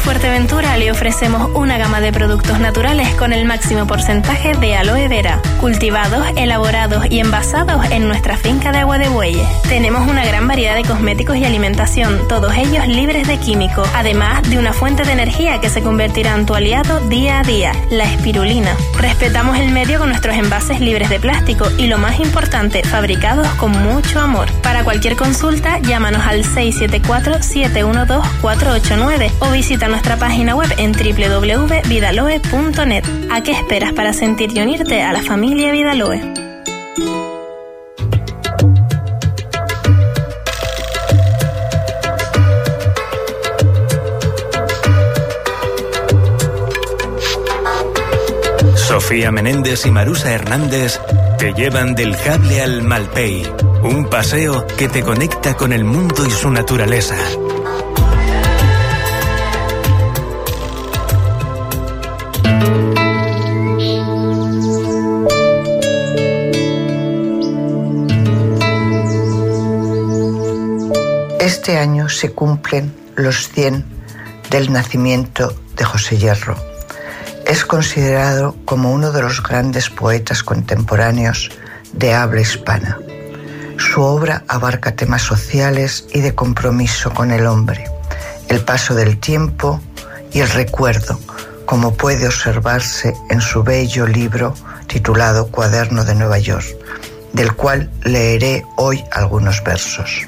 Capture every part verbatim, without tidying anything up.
Fuerteventura le ofrecemos una gama de productos naturales con el máximo porcentaje de aloe vera, cultivados, elaborados y envasados en nuestra finca de Agua de Bueyes. Tenemos una gran variedad de cosméticos y alimentación, todos ellos libres de químicos, además de una fuente de energía que se convertirá en tu aliado día a día, la espirulina. Respetamos el medio con nuestros envases libres de plástico y, lo más importante, fabricados con mucho amor. Para cualquier consulta, llámanos al seis siete cuatro, siete uno dos, cuatro ocho nueve o visita nuestra página web en doble u doble u doble u punto vidaloe punto net. ¿A qué esperas para sentir y unirte a la familia Vidaloe? Sofía Menéndez y Marusa Hernández te llevan del Jable al Malpey, un paseo que te conecta con el mundo y su naturaleza. Este año se cumplen los cien del nacimiento de José Hierro. Es considerado como uno de los grandes poetas contemporáneos de habla hispana. Su obra abarca temas sociales y de compromiso con el hombre, el paso del tiempo y el recuerdo, como puede observarse en su bello libro titulado Cuaderno de Nueva York, del cual leeré hoy algunos versos.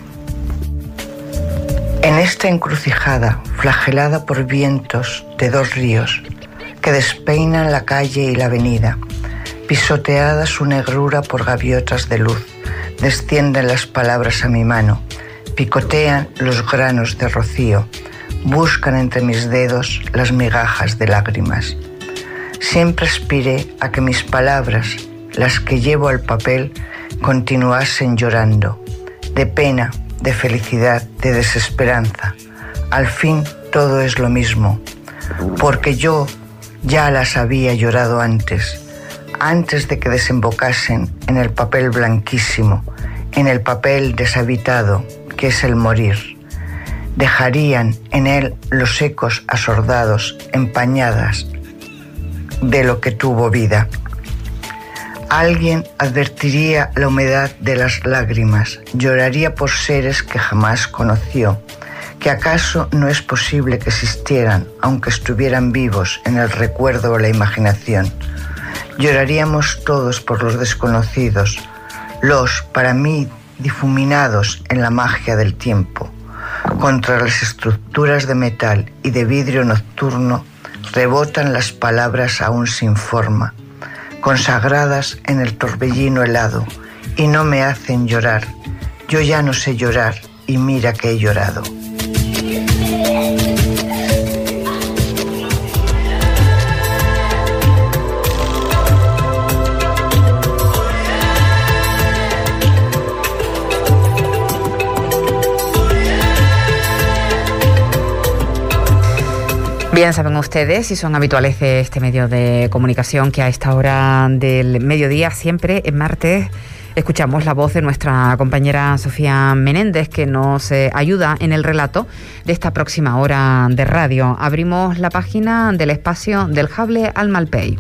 En esta encrucijada, flagelada por vientos de dos ríos que despeinan la calle y la avenida, pisoteada su negrura por gaviotas de luz, descienden las palabras a mi mano, picotean los granos de rocío, buscan entre mis dedos las migajas de lágrimas. Siempre aspiré a que mis palabras, las que llevo al papel, continuasen llorando, de pena, de felicidad, de desesperanza. Al fin todo es lo mismo, porque yo ya las había llorado antes, antes de que desembocasen en el papel blanquísimo, en el papel deshabitado, que es el morir. Dejarían en él los ecos asordados, empañadas de lo que tuvo vida. Alguien advertiría la humedad de las lágrimas, lloraría por seres que jamás conoció, que acaso no es posible que existieran, aunque estuvieran vivos en el recuerdo o la imaginación. Lloraríamos todos por los desconocidos, los, para mí, difuminados en la magia del tiempo. Contra las estructuras de metal y de vidrio nocturno rebotan las palabras aún sin forma, consagradas en el torbellino helado, y no me hacen llorar. Yo ya no sé llorar, y mira que he llorado. Bien, saben ustedes, si son habituales de este medio de comunicación, que a esta hora del mediodía, siempre en martes, escuchamos la voz de nuestra compañera Sofía Menéndez, que nos eh, ayuda en el relato de esta próxima hora de radio. Abrimos la página del espacio del Jable al Malpey.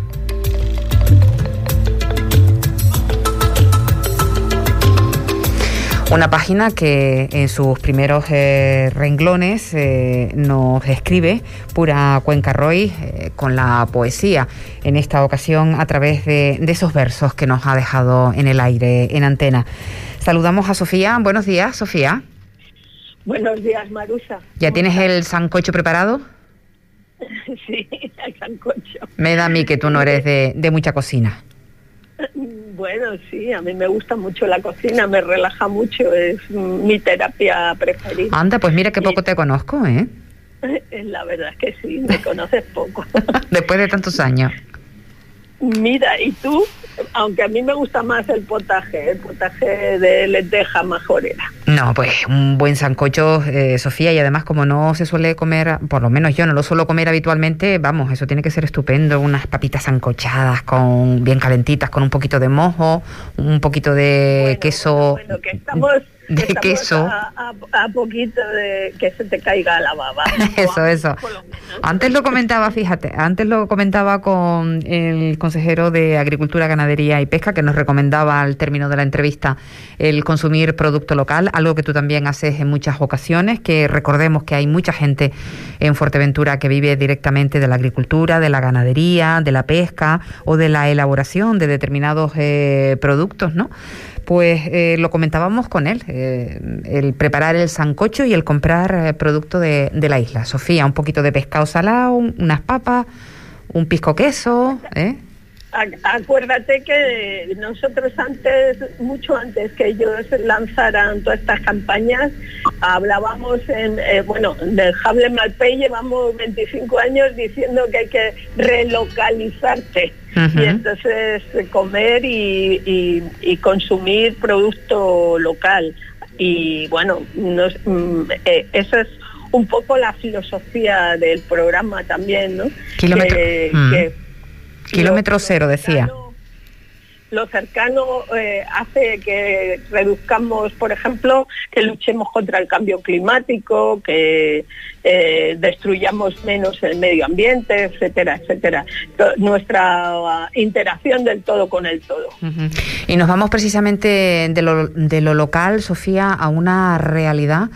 Una página que en sus primeros eh, renglones eh, nos escribe pura Cuenca Roy eh, con la poesía, en esta ocasión a través de, de esos versos que nos ha dejado en el aire, en antena. Saludamos a Sofía. Buenos días, Sofía. Buenos días, Marusa. ¿Ya tienes el sancocho preparado? Sí, el sancocho. Me da a mí que tú no eres de, de mucha cocina. Bueno, sí, a mí me gusta mucho la cocina, me relaja mucho, es mi terapia preferida. Anda, pues mira que poco y... te conozco, ¿eh? La verdad es que sí, me conoces poco. Después de tantos años. Mira, y tú, aunque a mí me gusta más el potaje, el potaje de lenteja majorera. No, pues un buen sancocho, eh, Sofía, y además como no se suele comer, por lo menos yo no lo suelo comer habitualmente, vamos, eso tiene que ser estupendo, unas papitas sancochadas con bien calentitas, con un poquito de mojo, un poquito de bueno, queso. Bueno, bueno, que estamos, de Estamos queso. A, a, a poquito de que se te caiga la baba. Eso, eso. Antes lo comentaba, fíjate, antes lo comentaba con el consejero de Agricultura, Ganadería y Pesca, que nos recomendaba al término de la entrevista el consumir producto local, algo que tú también haces en muchas ocasiones, que recordemos que hay mucha gente en Fuerteventura que vive directamente de la agricultura, de la ganadería, de la pesca o de la elaboración de determinados eh, productos, ¿no? Pues eh, lo comentábamos con él, eh, el preparar el sancocho y el comprar eh, producto de, de la isla. Sofía, un poquito de pescado salado, unas papas, un pisco queso, ¿eh? Acuérdate que nosotros antes, mucho antes que ellos lanzaran todas estas campañas, hablábamos en, eh, bueno, del Jable Malpey llevamos veinticinco años diciendo que hay que relocalizarte. Uh-huh. Y entonces comer y, y, y consumir producto local. Y bueno, nos, eh, eso es un poco la filosofía del programa también, ¿no? Kilómetro, que, mm. que Kilómetro cero, decía. Lo cercano eh, hace que reduzcamos, por ejemplo, que luchemos contra el cambio climático, que eh, destruyamos menos el medio ambiente, etcétera, etcétera. Nuestra uh, interacción del todo con el todo. Uh-huh. Y nos vamos precisamente de lo, de lo local, Sofía, a una realidad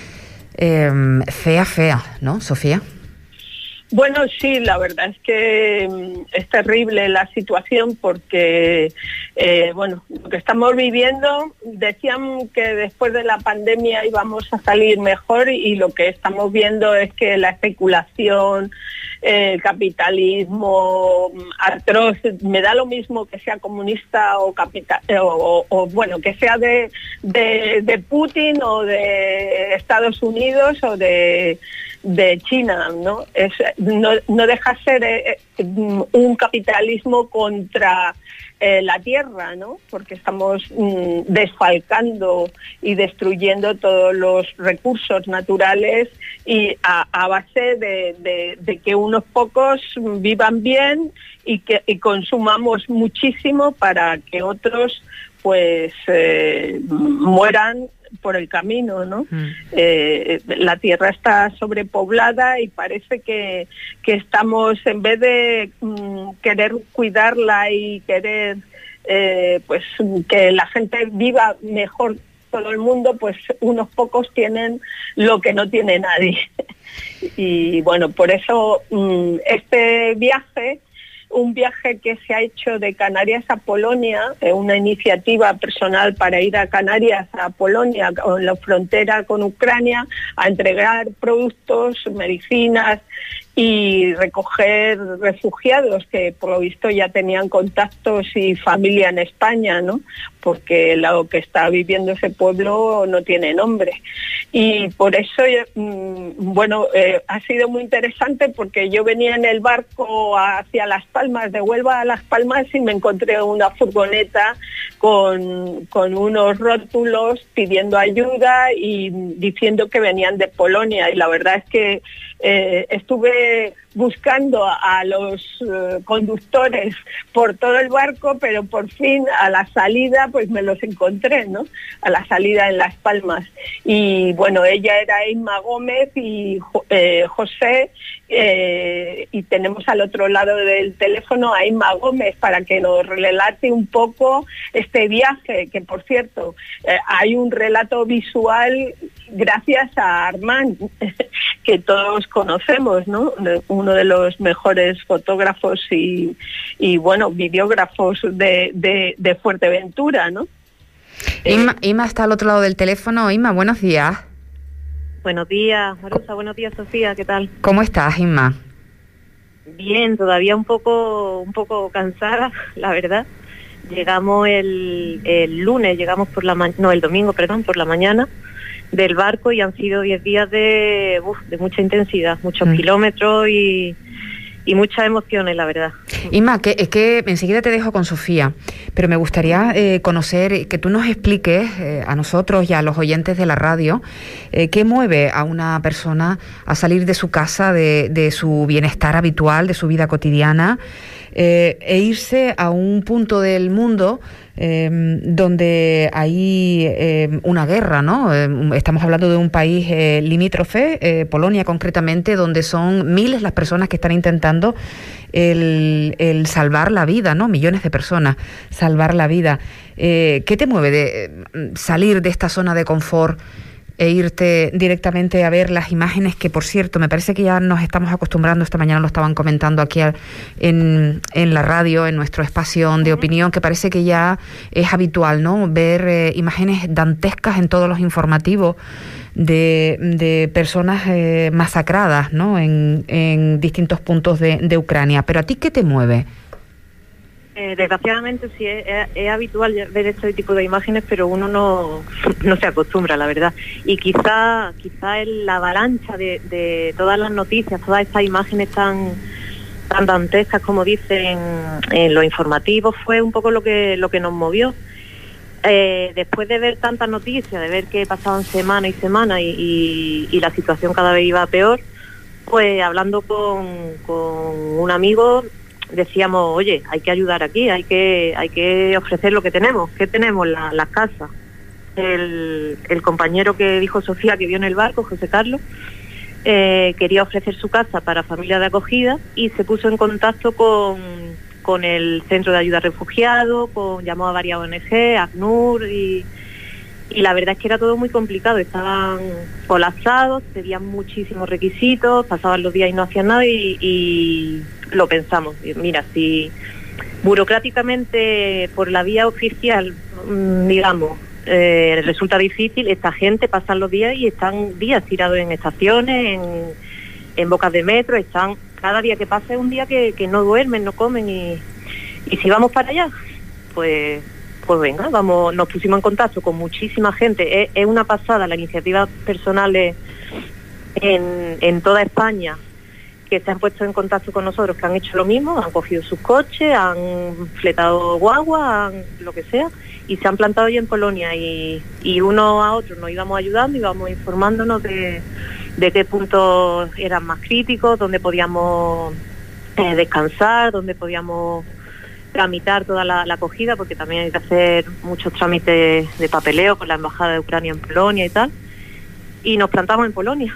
eh, fea, fea, ¿no, Sofía? Bueno, sí, la verdad es que es terrible la situación porque, eh, bueno, lo que estamos viviendo, decían que después de la pandemia íbamos a salir mejor y lo que estamos viendo es que la especulación, el eh, capitalismo atroz, me da lo mismo que sea comunista o capital o, o, o bueno, que sea de, de, de Putin o de Estados Unidos o de de China, ¿no? Es, no, no deja ser eh, un capitalismo contra eh, la tierra, ¿no? Porque estamos mm, desfalcando y destruyendo todos los recursos naturales y a, a base de, de, de que unos pocos vivan bien y que y consumamos muchísimo para que otros pues eh, mueran por el camino, ¿no? Mm. Eh, la tierra está sobrepoblada y parece que, que estamos, en vez de mm, querer cuidarla y querer eh, pues que la gente viva mejor todo el mundo, pues unos pocos tienen lo que no tiene nadie. Y bueno, por eso mm, este viaje, un viaje que se ha hecho de Canarias a Polonia, eh, una iniciativa personal para ir a Canarias, a Polonia, en la frontera con Ucrania, a entregar productos, medicinas y recoger refugiados que por lo visto ya tenían contactos y familia en España, ¿no? Porque lo que está viviendo ese pueblo no tiene nombre. Y por eso, bueno, eh, ha sido muy interesante porque yo venía en el barco hacia Las Palmas, de Huelva a Las Palmas, y me encontré una furgoneta con, con unos rótulos pidiendo ayuda y diciendo que venían de Polonia. Y la verdad es que eh, estuve buscando a los uh, conductores por todo el barco, pero por fin a la salida pues me los encontré, ¿no? A la salida en Las Palmas. Y bueno, ella era Inma Gómez y eh, José, eh, y tenemos al otro lado del teléfono a Inma Gómez para que nos relate un poco este viaje, que por cierto, eh, hay un relato visual gracias a Armand, que todos conocemos, ¿no? Uno de los mejores fotógrafos y, y bueno, videógrafos de, de, de Fuerteventura, ¿no? Inma, eh, Inma está al otro lado del teléfono. Inma, buenos días. Buenos días, Marusa. Buenos días, Sofía. ¿Qué tal? ¿Cómo estás, Inma? Bien, todavía un poco, un poco cansada, la verdad. Llegamos el, el lunes, llegamos por la ma- no, el domingo, perdón, por la mañana del barco y han sido diez días de, uf, de mucha intensidad, muchos mm. kilómetros y, y muchas emociones, la verdad. Inma, que, es que enseguida te dejo con Sofía, pero me gustaría eh, conocer, que tú nos expliques eh, a nosotros y a los oyentes de la radio eh, qué mueve a una persona a salir de su casa, de, de su bienestar habitual, de su vida cotidiana, eh, e irse a un punto del mundo eh, donde hay eh, una guerra, ¿no? Eh, estamos hablando de un país eh, limítrofe, eh, Polonia concretamente, donde son miles las personas que están intentando el, el salvar la vida, ¿no? Millones de personas, salvar la vida. Eh, ¿Qué te mueve de eh, salir de esta zona de confort e irte directamente a ver las imágenes que, por cierto, me parece que ya nos estamos acostumbrando, esta mañana lo estaban comentando aquí en, en la radio, en nuestro espacio de opinión, que parece que ya es habitual, ¿no? Ver eh, imágenes dantescas en todos los informativos de, de personas eh, masacradas, ¿no? En, en distintos puntos de, de Ucrania. ¿Pero a ti qué te mueve? Eh, desgraciadamente sí, es, es, es habitual ver este tipo de imágenes, pero uno no, no se acostumbra, la verdad. Y quizá quizá la avalancha de, de todas las noticias, todas estas imágenes tan tan dantescas, como dicen en los informativos, fue un poco lo que lo que nos movió. Eh, después de ver tantas noticias, de ver que pasaban semana y semana y, y, y la situación cada vez iba peor, pues hablando con, con un amigo, decíamos, oye, hay que ayudar aquí, hay que hay que ofrecer lo que tenemos. ¿Qué tenemos? La, las casas. El, el compañero que dijo Sofía, que vio en el barco, José Carlos, eh, quería ofrecer su casa para familias de acogida y se puso en contacto con, con el Centro de Ayuda a Refugiados, con, llamó a varias O N G, ACNUR, y, y la verdad es que era todo muy complicado. Estaban colapsados, pedían muchísimos requisitos, pasaban los días y no hacían nada y... y lo pensamos. Mira, si burocráticamente por la vía oficial, digamos, eh, resulta difícil, esta gente pasan los días y están días tirados en estaciones, en, en bocas de metro, están cada día que pasa es un día que, que no duermen, no comen y, y si vamos para allá, pues pues venga, vamos, nos pusimos en contacto con muchísima gente. Es, es una pasada la iniciativa personales en, en toda España, que se han puesto en contacto con nosotros, que han hecho lo mismo, han cogido sus coches, han fletado guagua, han, lo que sea, y se han plantado allí en Polonia y, y uno a otro nos íbamos ayudando, íbamos informándonos de, de qué puntos eran más críticos, dónde podíamos eh, descansar, dónde podíamos tramitar toda la, la acogida, porque también hay que hacer muchos trámites de papeleo con la Embajada de Ucrania en Polonia y tal, y nos plantamos en Polonia.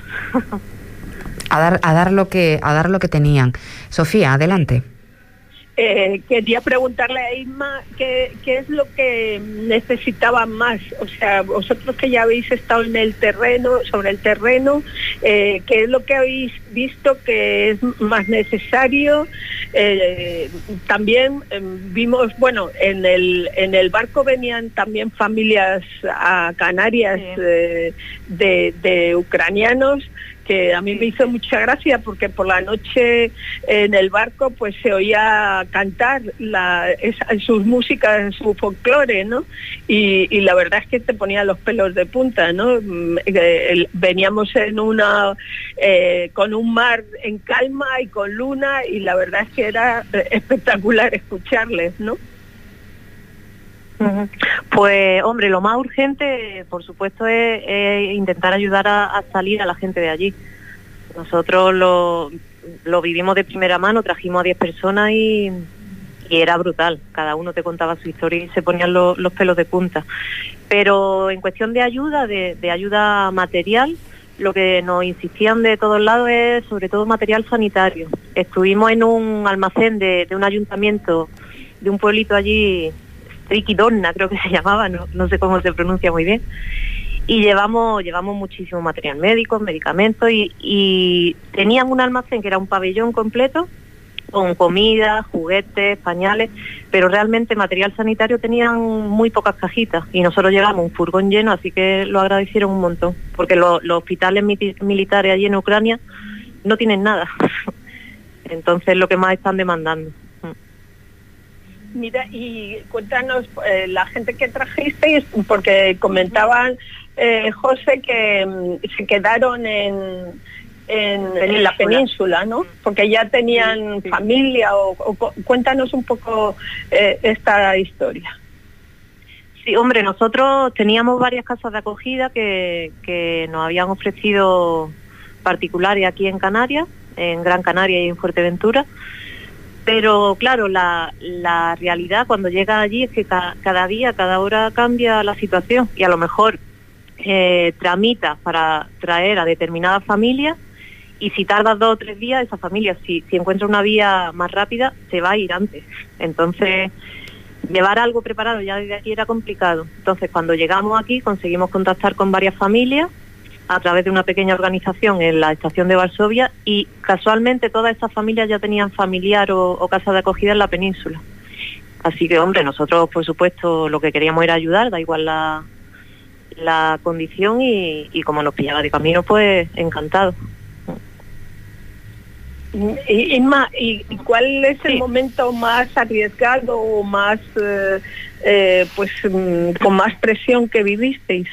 A dar, a dar lo que, a dar lo que tenían. Sofía, adelante. Eh, quería preguntarle a Isma qué, qué es lo que necesitaban más, o sea, vosotros que ya habéis estado en el terreno, sobre el terreno, eh, qué es lo que habéis visto que es más necesario. Eh, también eh, vimos, bueno, en el en el barco venían también familias a Canarias eh, de, de ucranianos, que a mí me hizo mucha gracia porque por la noche en el barco pues se oía cantar la, esa, sus músicas, su folclore, ¿no? Y, y la verdad es que te ponía los pelos de punta, ¿no? Veníamos en una eh, con un mar en calma y con luna y la verdad es que era espectacular escucharles, ¿no? Pues hombre, lo más urgente por supuesto es, es intentar ayudar a, a salir a la gente de allí. Nosotros lo, lo vivimos de primera mano, trajimos a diez personas y, y era brutal, cada uno te contaba su historia y se ponían lo, los pelos de punta. Pero en cuestión de ayuda, de, de ayuda material, lo que nos insistían de todos lados es sobre todo material sanitario. Estuvimos en un almacén de, de un ayuntamiento de un pueblito allí, Trikidorna creo que se llamaba, no, no sé cómo se pronuncia muy bien, y llevamos llevamos muchísimo material médico, medicamentos y, y tenían un almacén que era un pabellón completo con comida, juguetes, pañales, pero realmente material sanitario tenían muy pocas cajitas y nosotros llegamos un furgón lleno, así que lo agradecieron un montón, porque lo, los hospitales mi- militares allí en Ucrania no tienen nada, entonces lo que más están demandando. Mira, y cuéntanos, eh, la gente que trajisteis, porque comentaban, eh, José, que mm, se quedaron en, en, en la península, ¿no? Porque ya tenían sí, sí. familia, o, o cuéntanos un poco eh, esta historia. Sí, hombre, nosotros teníamos varias casas de acogida que, que nos habían ofrecido particulares aquí en Canarias, en Gran Canaria y en Fuerteventura, Pero claro, la, la realidad cuando llega allí es que ca, cada día, cada hora cambia la situación y a lo mejor eh, tramitas para traer a determinadas familias y si tardas dos o tres días, esa familia, si, si encuentra una vía más rápida, se va a ir antes. Entonces, llevar algo preparado ya desde aquí era complicado. Entonces, cuando llegamos aquí, conseguimos contactar con varias familias a través de una pequeña organización en la estación de Varsovia y casualmente todas esas familias ya tenían familiar o, o casa de acogida en la península. Así que, hombre, nosotros, por supuesto, lo que queríamos era ayudar, da igual la, la condición y, y como nos pillaba de camino, pues encantado. Inma, ¿y cuál es el sí. momento más arriesgado o más, eh, eh, pues, con más presión que vivisteis?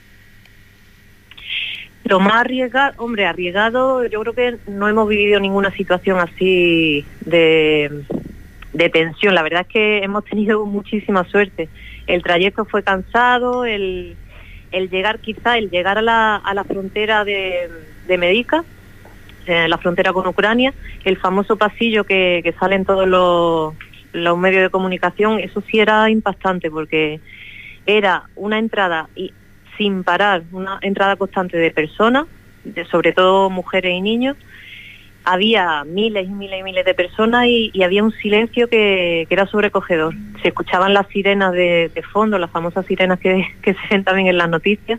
Lo más arriesgado, hombre, arriesgado, yo creo que no hemos vivido ninguna situación así de, de tensión. La verdad es que hemos tenido muchísima suerte. El trayecto fue cansado, el, el llegar quizá, el llegar a la, a la frontera de, de Medica, eh, la frontera con Ucrania, el famoso pasillo que, que sale en todos los, los medios de comunicación, eso sí era impactante porque era una entrada y sin parar, una entrada constante de personas, de, sobre todo mujeres y niños. Había miles y miles y miles de personas y, y había un silencio que, que era sobrecogedor. Se escuchaban las sirenas de, de fondo, las famosas sirenas que, que se ven también en las noticias,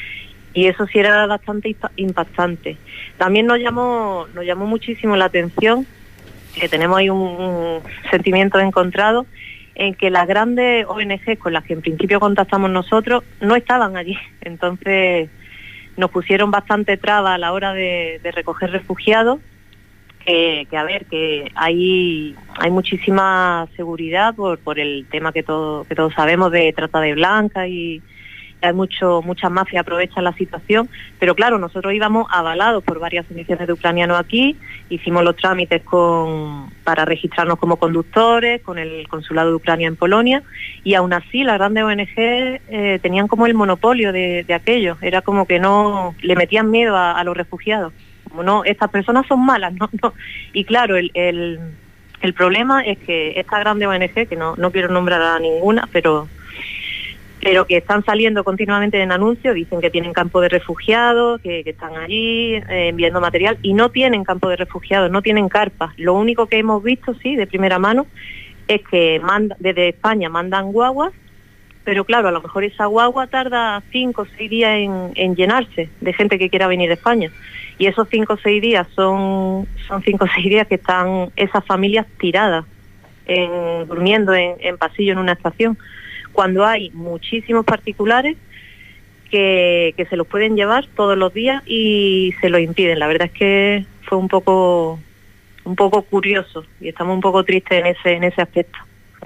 y eso sí era bastante impactante. También nos llamó, nos llamó muchísimo la atención, que tenemos ahí un, un sentimiento encontrado, en que las grandes O N Ges con las que en principio contactamos nosotros no estaban allí. Entonces nos pusieron bastante traba a la hora de, de recoger refugiados, que, que a ver, que hay, hay muchísima seguridad por, por el tema que, todo, que todos sabemos de trata de blancas y hay mucho, muchas mafias aprovechan la situación, pero claro, nosotros íbamos avalados por varias asociaciones de ucranianos aquí, hicimos los trámites con, para registrarnos como conductores, con el consulado de Ucrania en Polonia, y aún así las grandes O N Ge eh, tenían como el monopolio de, de aquello, era como que no, le metían miedo a, a los refugiados, como no, estas personas son malas, no, no. Y claro, el, el, el problema es que estas grandes O N Ge, que no, no quiero nombrar a ninguna, pero pero que están saliendo continuamente en anuncios, dicen que tienen campo de refugiados, que, que están allí eh, enviando material, y no tienen campo de refugiados, no tienen carpas. Lo único que hemos visto, sí, de primera mano, es que manda, desde España mandan guaguas, pero claro, a lo mejor esa guagua tarda cinco o seis días en, en llenarse de gente que quiera venir de España. Y esos cinco o seis días son, son cinco o seis días que están esas familias tiradas, en, durmiendo en, en pasillo en una estación, cuando hay muchísimos particulares que, que se los pueden llevar todos los días y se lo impiden. La verdad es que fue un poco un poco curioso y estamos un poco tristes en ese en ese aspecto.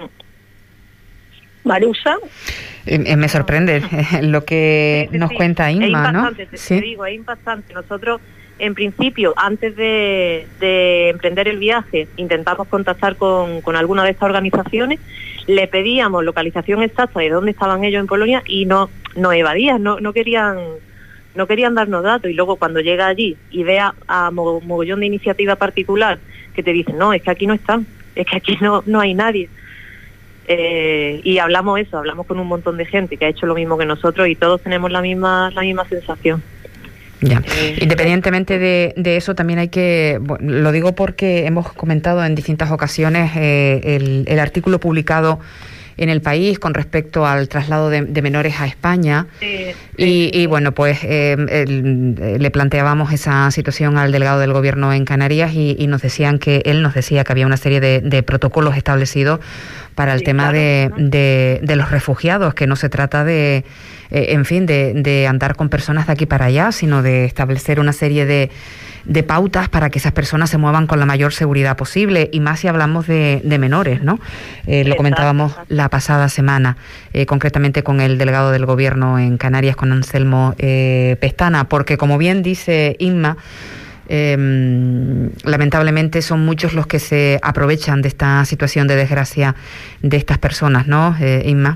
Marusa. Eh, me sorprende lo que sí, sí, nos sí. cuenta Inma, ¿no? Te, ¿Sí? te digo, es impactante. Nosotros, en principio, antes de, de emprender el viaje, intentamos contactar con, con alguna de estas organizaciones, le pedíamos localización exacta de dónde estaban ellos en Polonia y no nos evadían, no, no querían no querían darnos datos, y luego cuando llega allí y ve a, a mogollón de iniciativa particular que te dicen, no, es que aquí no están, es que aquí no, no hay nadie. Eh, y hablamos eso, hablamos con un montón de gente que ha hecho lo mismo que nosotros y todos tenemos la misma, la misma sensación. Ya. Independientemente de, de eso, también hay que, bueno, lo digo porque hemos comentado en distintas ocasiones eh, el, el artículo publicado en El País con respecto al traslado de, de menores a España. Sí, sí. Y, y bueno, pues eh, el, le planteábamos esa situación al delegado del Gobierno en Canarias y, y nos decían que él nos decía que había una serie de, de protocolos establecidos para el sí, tema claro, de, ¿no? de, de los refugiados, que no se trata de, eh, en fin, de, de andar con personas de aquí para allá, sino de establecer una serie de de pautas para que esas personas se muevan con la mayor seguridad posible, y más si hablamos de, de menores, ¿no? Eh, lo comentábamos la pasada semana, eh, concretamente con el delegado del Gobierno en Canarias, con Anselmo eh, Pestana, porque como bien dice Inma, eh, lamentablemente son muchos los que se aprovechan de esta situación de desgracia de estas personas, ¿no, eh, Inma?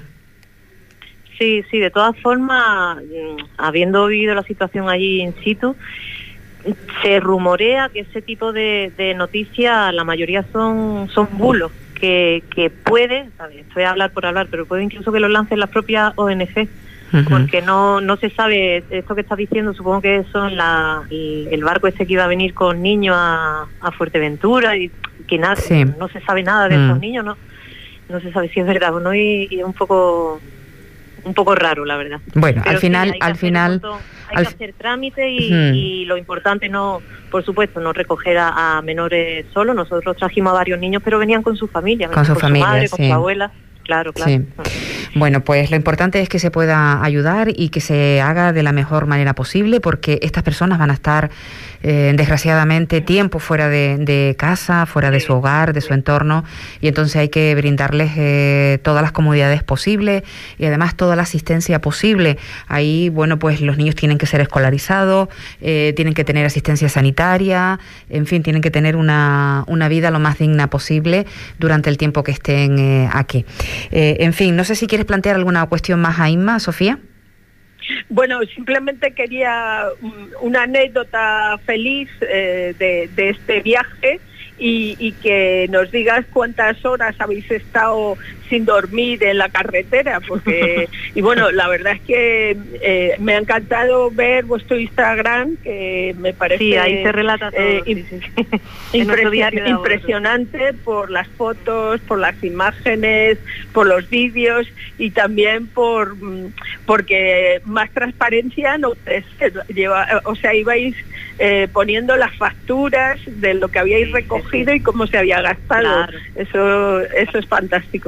Sí, sí, de todas formas, habiendo vivido la situación allí in situ, se rumorea que ese tipo de, de noticias, la mayoría son, son bulos, que, que puede, ¿sabes? Estoy a hablar por hablar, pero puede incluso que lo lancen las propias O N G, uh-huh. porque no no se sabe, esto que estás diciendo, supongo que son la, el, el barco ese que iba a venir con niños a, a Fuerteventura, y que nada, sí. no se sabe nada de mm. esos niños, ¿no? No se sabe si es verdad o no, y, y es un poco un poco raro, la verdad. Bueno, pero al final, sí, al final... Montón, hay al... que hacer trámite y, uh-huh. y lo importante no, por supuesto, no recoger a, a menores solo. Nosotros trajimos a varios niños, pero venían con su familia, con su con familia, su madre, sí. con su abuela. Claro, claro. Sí. Bueno, pues lo importante es que se pueda ayudar y que se haga de la mejor manera posible, porque estas personas van a estar, eh, desgraciadamente, tiempo fuera de, de casa, fuera de su hogar, de su entorno, y entonces hay que brindarles eh, todas las comodidades posibles y además toda la asistencia posible. Ahí, bueno, pues los niños tienen que ser escolarizados, eh, tienen que tener asistencia sanitaria, en fin, tienen que tener una, una vida lo más digna posible durante el tiempo que estén eh, aquí. Eh, en fin, no sé si quieres plantear alguna cuestión más a Inma, Sofía. Bueno, simplemente quería una anécdota feliz eh, de, de este viaje y, y que nos digas cuántas horas habéis estado sin dormir en la carretera, porque y bueno, la verdad es que eh, me ha encantado ver vuestro Instagram, que me parece sí, ahí se relata todo, eh, sí, sí, sí. impresi- impresionante por las fotos, por las imágenes, por los vídeos y también por porque más transparencia no es, lleva, o sea, ibais eh, poniendo las facturas de lo que habíais recogido sí, sí. y cómo se había gastado. Claro. Eso eso es fantástico.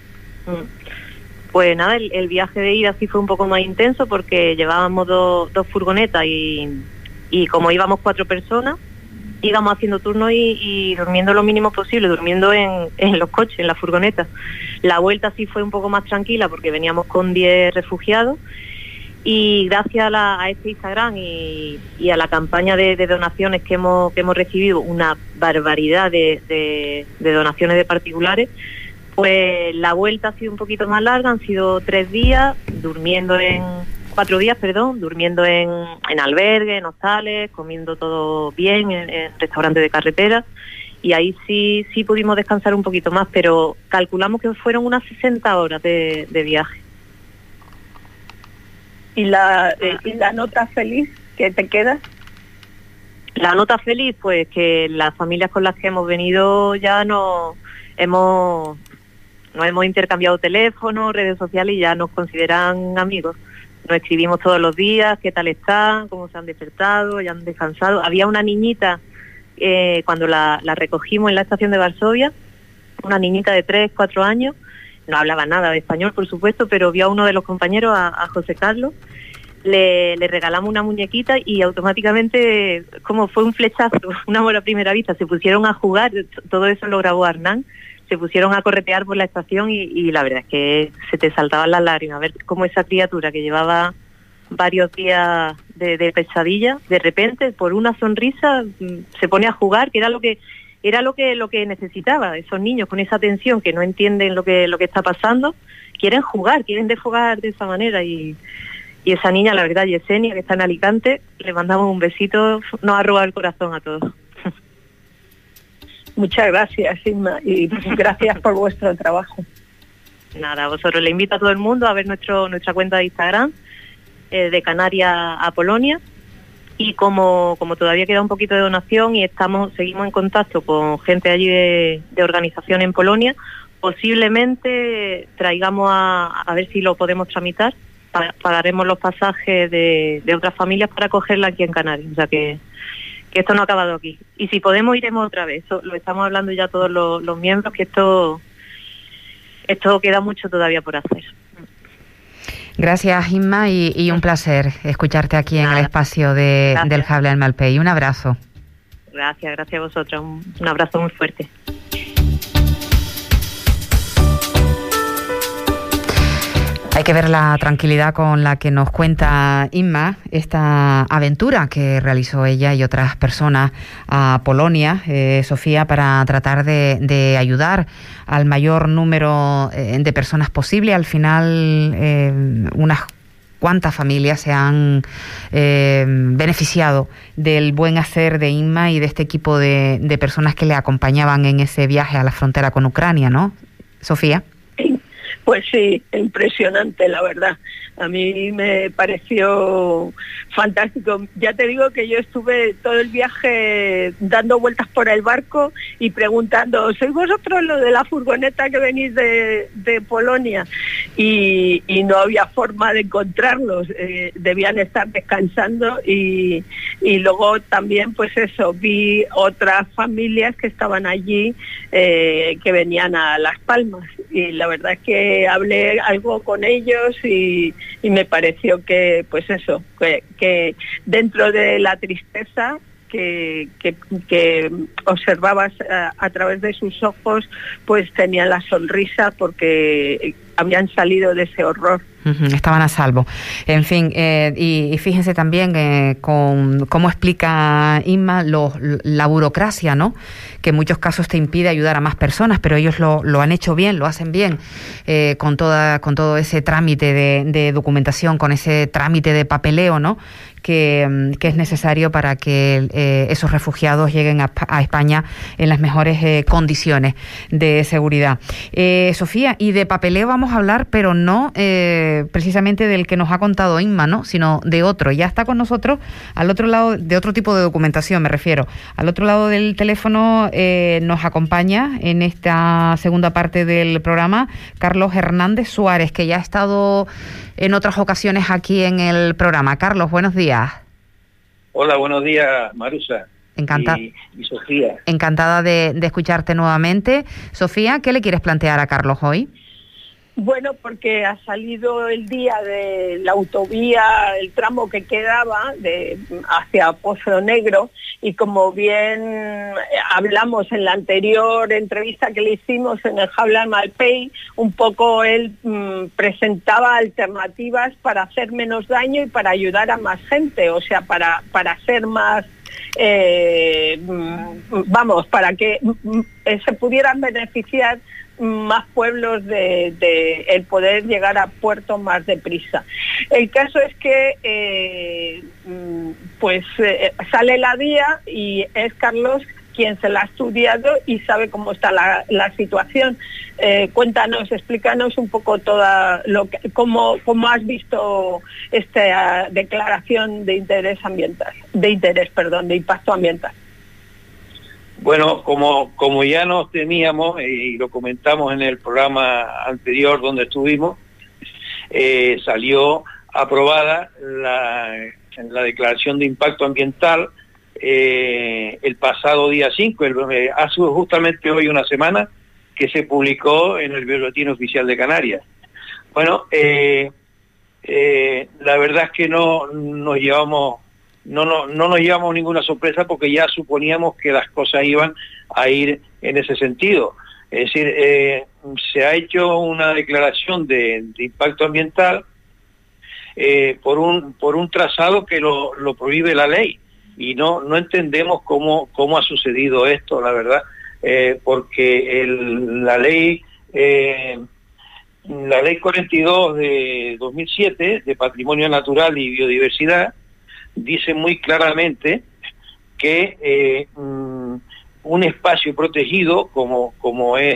Pues nada, el, el viaje de ida sí fue un poco más intenso porque llevábamos dos, dos furgonetas y, y como íbamos cuatro personas, íbamos haciendo turnos y, y durmiendo lo mínimo posible, durmiendo en, en los coches, en la furgoneta. La vuelta sí fue un poco más tranquila porque veníamos con diez refugiados y gracias a, la, a este Instagram y, y a la campaña de, de donaciones que hemos, que hemos recibido, una barbaridad de, de, de donaciones de particulares, pues la vuelta ha sido un poquito más larga, han sido tres días, durmiendo en, cuatro días, perdón, durmiendo en, en albergues, en hostales, comiendo todo bien, en, en restaurantes de carretera, y ahí sí sí pudimos descansar un poquito más, pero calculamos que fueron unas sesenta horas de, de viaje. ¿Y la, eh, ¿Y la nota feliz que te queda? La nota feliz, pues que las familias con las que hemos venido ya nos hemos... Nos hemos intercambiado teléfonos, redes sociales y ya nos consideran amigos. Nos escribimos todos los días, qué tal están, cómo se han despertado, ya han descansado. Había una niñita, eh, cuando la, la recogimos en la estación de Varsovia, una niñita de tres, cuatro años, no hablaba nada de español, por supuesto, pero vio a uno de los compañeros, a, a José Carlos, le, le regalamos una muñequita y automáticamente, como fue un flechazo, un amor a primera vista, se pusieron a jugar, todo eso lo grabó Hernán, se pusieron a corretear por la estación y, y la verdad es que se te saltaban las lágrimas, ver cómo esa criatura que llevaba varios días de, de pesadilla, de repente, por una sonrisa, se pone a jugar, que era lo que era lo que lo que necesitaba, esos niños con esa tensión que no entienden lo que lo que está pasando, quieren jugar, quieren desfogar de esa manera y, y esa niña, la verdad, Yesenia, que está en Alicante, le mandamos un besito, nos ha robado el corazón a todos. Muchas gracias, Inma, y gracias por vuestro trabajo. Nada, a vosotros le invito a todo el mundo a ver nuestro nuestra cuenta de Instagram, eh, de Canarias a Polonia, y como como todavía queda un poquito de donación y estamos seguimos en contacto con gente allí de, de organización en Polonia, posiblemente traigamos a, a ver si lo podemos tramitar, pagaremos los pasajes de, de otras familias para acogerla aquí en Canarias, o sea que que esto no ha acabado aquí. Y si podemos, iremos otra vez. Eso lo estamos hablando ya todos los, los miembros, que esto esto queda mucho todavía por hacer. Gracias, Inma, y, y un placer escucharte aquí en Nada. el espacio de, del Hable al Malpey. Un abrazo. Gracias, gracias a vosotros. Un, un abrazo muy fuerte. Hay que ver la tranquilidad con la que nos cuenta Inma esta aventura que realizó ella y otras personas a Polonia, eh, Sofía, para tratar de, de ayudar al mayor número eh, de personas posible. Al final, eh, unas cuántas familias se han eh, beneficiado del buen hacer de Inma y de este equipo de, de personas que le acompañaban en ese viaje a la frontera con Ucrania, ¿no, Sofía? Pues sí, impresionante, la verdad. A mí me pareció fantástico. Ya te digo que yo estuve todo el viaje dando vueltas por el barco y preguntando, ¿sois vosotros los de la furgoneta que venís de, de Polonia? Y, y no había forma de encontrarlos. Eh, debían estar descansando y, y luego también, pues eso, vi otras familias que estaban allí, eh, que venían a Las Palmas. Y la verdad es que hablé algo con ellos y, y me pareció que, pues eso, que, que dentro de la tristeza que, que, que observabas a, a través de sus ojos, pues tenían la sonrisa porque habían salido de ese horror. Uh-huh, estaban a salvo. En fin, eh, y, y fíjense también eh, con cómo explica Inma lo, la burocracia, ¿no? Que en muchos casos te impide ayudar a más personas, pero ellos lo, lo han hecho bien, lo hacen bien, eh, con toda con todo ese trámite de, de documentación, con ese trámite de papeleo, ¿no? Que, que es necesario para que eh, esos refugiados lleguen a, a España en las mejores eh, condiciones de seguridad. Eh, Sofía, y de papeleo vamos a hablar, pero no eh, precisamente del que nos ha contado Inma, ¿no? Sino de otro. Ya está con nosotros al otro lado, de otro tipo de documentación, me refiero. Al otro lado del teléfono eh, nos acompaña en esta segunda parte del programa Carlos Hernández Suárez, que ya ha estado en otras ocasiones aquí en el programa. Carlos, buenos días. Hola, buenos días, Marusa. Encanta- y, y Sofía. Encantada de, de escucharte nuevamente. Sofía, ¿qué le quieres plantear a Carlos hoy? Bueno, porque ha salido el día de la autovía, el tramo que quedaba de hacia Pozo Negro, y como bien hablamos en la anterior entrevista que le hicimos en el Jable al Malpey, un poco él mmm, presentaba alternativas para hacer menos daño y para ayudar a más gente, o sea, para, para hacer más... Eh, vamos, para que eh, se pudieran beneficiar más pueblos de, de el poder llegar a puerto más deprisa. El caso es que eh, pues eh, sale la guía y es Carlos quien se la ha estudiado y sabe cómo está la, la situación. Eh, cuéntanos, explícanos un poco toda lo que, cómo, cómo has visto esta declaración de interés ambiental, de interés, perdón, de impacto ambiental. Bueno, como, como ya nos temíamos y lo comentamos en el programa anterior donde estuvimos, eh, salió aprobada la, la declaración de impacto ambiental eh, el pasado día cinco, el, hace justamente hoy una semana, que se publicó en el Boletín Oficial de Canarias. Bueno, eh, eh, la verdad es que no nos llevamos... No, no, no nos llevamos ninguna sorpresa porque ya suponíamos que las cosas iban a ir en ese sentido. Es decir, eh, se ha hecho una declaración de, de impacto ambiental eh, por un por un trazado que lo, lo prohíbe la ley y no no entendemos cómo cómo ha sucedido esto, la verdad, eh, porque el, la ley eh, la ley cuarenta y dos de dos mil siete de Patrimonio Natural y Biodiversidad dice muy claramente que eh, un espacio protegido como, como es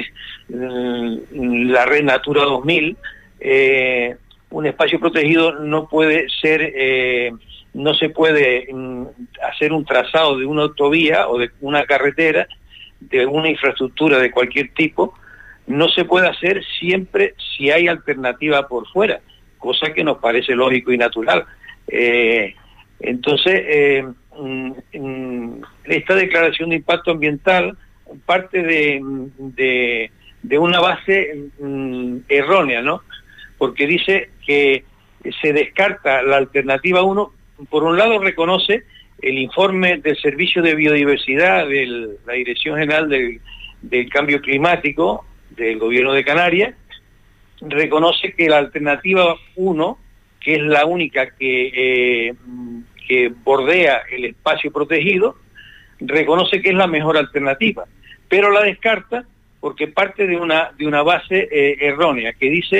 mm, la Red Natura dos mil, eh, un espacio protegido no puede ser, eh, no se puede mm, hacer un trazado de una autovía o de una carretera, de una infraestructura de cualquier tipo, no se puede hacer siempre si hay alternativa por fuera, cosa que nos parece lógico y natural. Eh, Entonces, eh, esta declaración de impacto ambiental parte de, de, de una base mm, errónea, ¿no? Porque dice que se descarta la alternativa uno, por un lado reconoce el informe del Servicio de Biodiversidad de la Dirección General del, del Cambio Climático del Gobierno de Canarias, reconoce que la alternativa uno, que es la única que, eh, que bordea el espacio protegido, reconoce que es la mejor alternativa, pero la descarta porque parte de una, de una base eh, errónea, que dice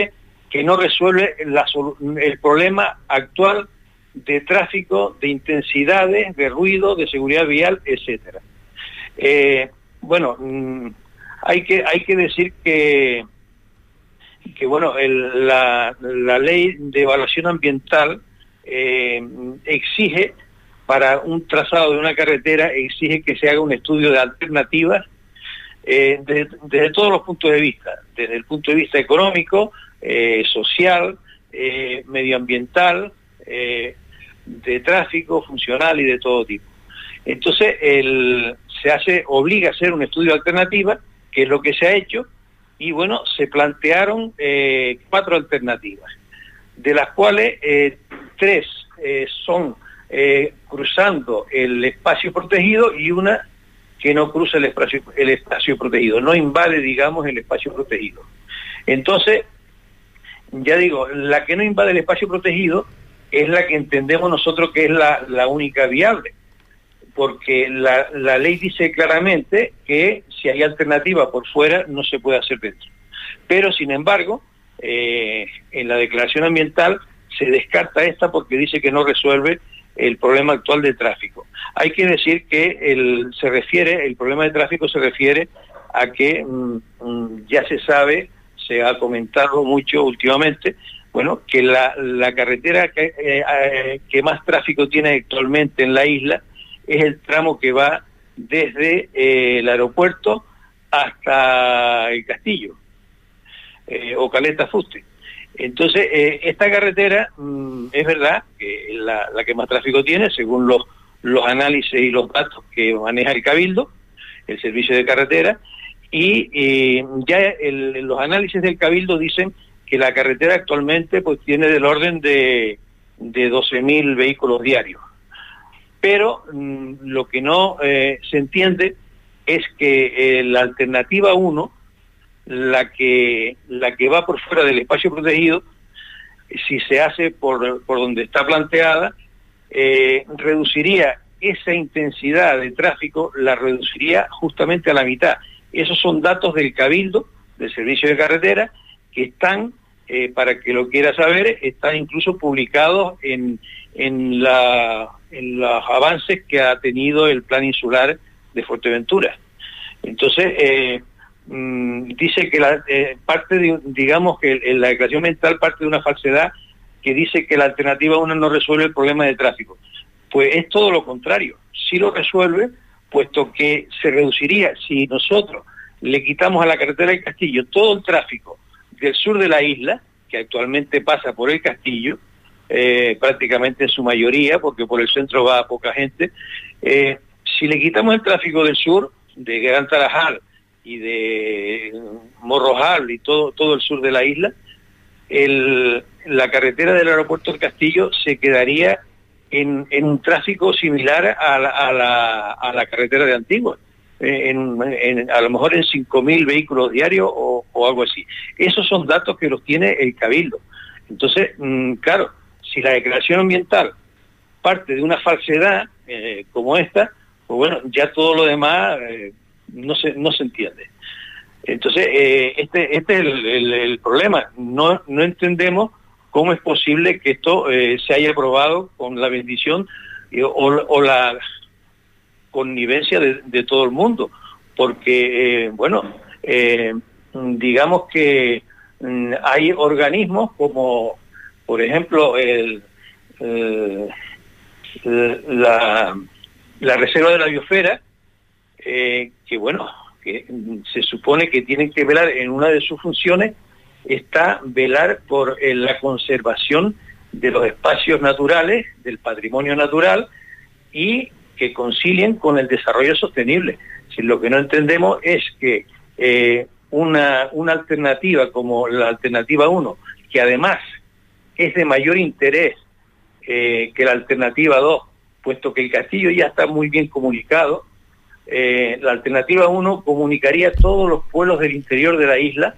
que no resuelve la, el problema actual de tráfico, de intensidades, de ruido, de seguridad vial, etcétera. Eh, bueno, mmm, hay que hay que decir que que bueno, el, la, la ley de evaluación ambiental eh, exige, para un trazado de una carretera, exige que se haga un estudio de alternativas eh, desde, desde todos los puntos de vista, desde el punto de vista económico, eh, social, eh, medioambiental, eh, de tráfico, funcional y de todo tipo. Entonces, el, se hace, obliga a hacer un estudio de alternativas, que es lo que se ha hecho, y bueno, se plantearon eh, cuatro alternativas, de las cuales eh, tres eh, son eh, cruzando el espacio protegido y una que no cruza el espacio, el espacio protegido, no invade, digamos, el espacio protegido. Entonces, ya digo, la que no invade el espacio protegido es la que entendemos nosotros que es la, la única viable, porque la, la ley dice claramente que si hay alternativa por fuera no se puede hacer dentro. Pero, sin embargo, eh, en la declaración ambiental se descarta esta porque dice que no resuelve el problema actual de tráfico. Hay que decir que el, se refiere, el problema de tráfico se refiere a que mmm, ya se sabe, se ha comentado mucho últimamente, bueno, que la, la carretera que, eh, que más tráfico tiene actualmente en la isla es el tramo que va desde eh, el aeropuerto hasta el Castillo, eh, o Caleta Fuste. Entonces, eh, esta carretera, mmm, es verdad que es la, la que más tráfico tiene, según los, los análisis y los datos que maneja el Cabildo, el servicio de carretera, y eh, ya el, los análisis del Cabildo dicen que la carretera actualmente pues tiene del orden de, de doce mil vehículos diarios. Pero mmm, lo que no eh, se entiende es que eh, la alternativa uno, la que la que va por fuera del espacio protegido, si se hace por, por donde está planteada, eh, reduciría esa intensidad de tráfico, la reduciría justamente a la mitad. Esos son datos del Cabildo, del Servicio de Carretera, que están, eh, para que lo quiera saber, están incluso publicados en, en, la, en los avances que ha tenido el Plan Insular de Fuerteventura. Entonces, eh, mmm, dice que la eh, parte, de, digamos que en la declaración ambiental parte de una falsedad que dice que la alternativa uno no resuelve el problema de tráfico. Pues es todo lo contrario, sí lo resuelve, puesto que se reduciría, si nosotros le quitamos a la carretera del Castillo todo el tráfico del sur de la isla, que actualmente pasa por el Castillo, eh, prácticamente en su mayoría, porque por el centro va poca gente, eh, si le quitamos el tráfico del sur, de Gran Tarajal y de Morrojal y todo, todo el sur de la isla, el, la carretera del aeropuerto del Castillo se quedaría en, en un tráfico similar a la, a la, a la carretera de Antigua, en, en, a lo mejor en cinco mil vehículos diarios o, o algo así. Esos son datos que los tiene el Cabildo. Entonces, mmm, claro, si la declaración ambiental parte de una falsedad eh, como esta, pues bueno, ya todo lo demás eh, no se no se entiende. Entonces, eh, este este es el, el, el problema. No, no entendemos cómo es posible que esto eh, se haya aprobado con la bendición eh, o, o la connivencia de, de todo el mundo, porque, eh, bueno, eh, digamos que mm, hay organismos como, por ejemplo, el, el, el, la, la Reserva de la Biosfera, eh, que, bueno, que se supone que tienen que velar, en una de sus funciones está velar por eh, la conservación de los espacios naturales, del patrimonio natural, y que concilien con el desarrollo sostenible. Si lo que no entendemos es que eh, una, una alternativa como la alternativa uno, que además es de mayor interés eh, que la alternativa dos, puesto que el Castillo ya está muy bien comunicado, eh, la alternativa uno comunicaría todos los pueblos del interior de la isla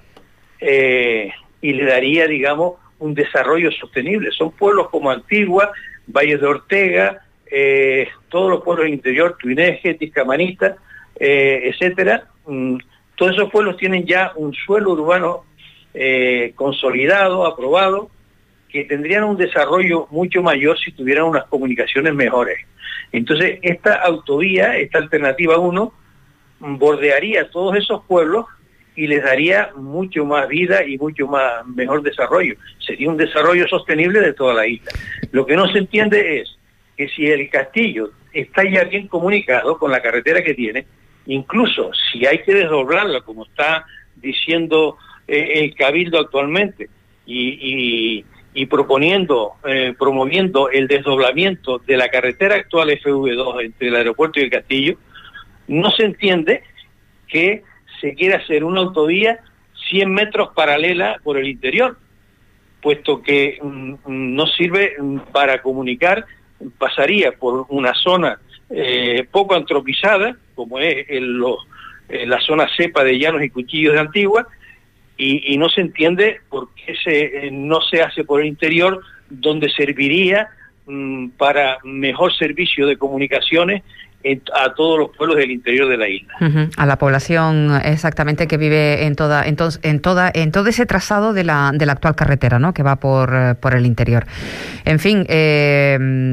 eh, y le daría, digamos, un desarrollo sostenible. Son pueblos como Antigua, Valles de Ortega, Eh, todos los pueblos del interior, Tuineje, Tiscamanita, eh, etcétera, mm, todos esos pueblos tienen ya un suelo urbano eh, consolidados, aprobados, que tendrían un desarrollo mucho mayor si tuvieran unas comunicaciones mejores. Entonces, esta autovía, esta alternativa uno, bordearía todos esos pueblos y les daría mucho más vida y mucho más mejor desarrollo. Sería un desarrollo sostenible de toda la isla. Lo que no se entiende es que si el Castillo está ya bien comunicado con la carretera que tiene, incluso si hay que desdoblarla, como está diciendo eh, el Cabildo actualmente, y, y, y proponiendo, eh, promoviendo el desdoblamiento de la carretera actual F V dos entre el aeropuerto y el Castillo, no se entiende que se quiere hacer una autovía cien metros paralela por el interior, puesto que mm, no sirve para comunicar, pasaría por una zona eh, poco antropizada, como es el, los, eh, la zona cepa de Llanos y Cuchillos de Antigua, y, y no se entiende por qué se, eh, no se hace por el interior, donde serviría mm, para mejor servicio de comunicaciones a todos los pueblos del interior de la isla. Uh-huh. A la población exactamente que vive en toda, en, to, en toda, en todo ese trazado de la, de la actual carretera, ¿no? Que va por, por el interior. En fin, eh,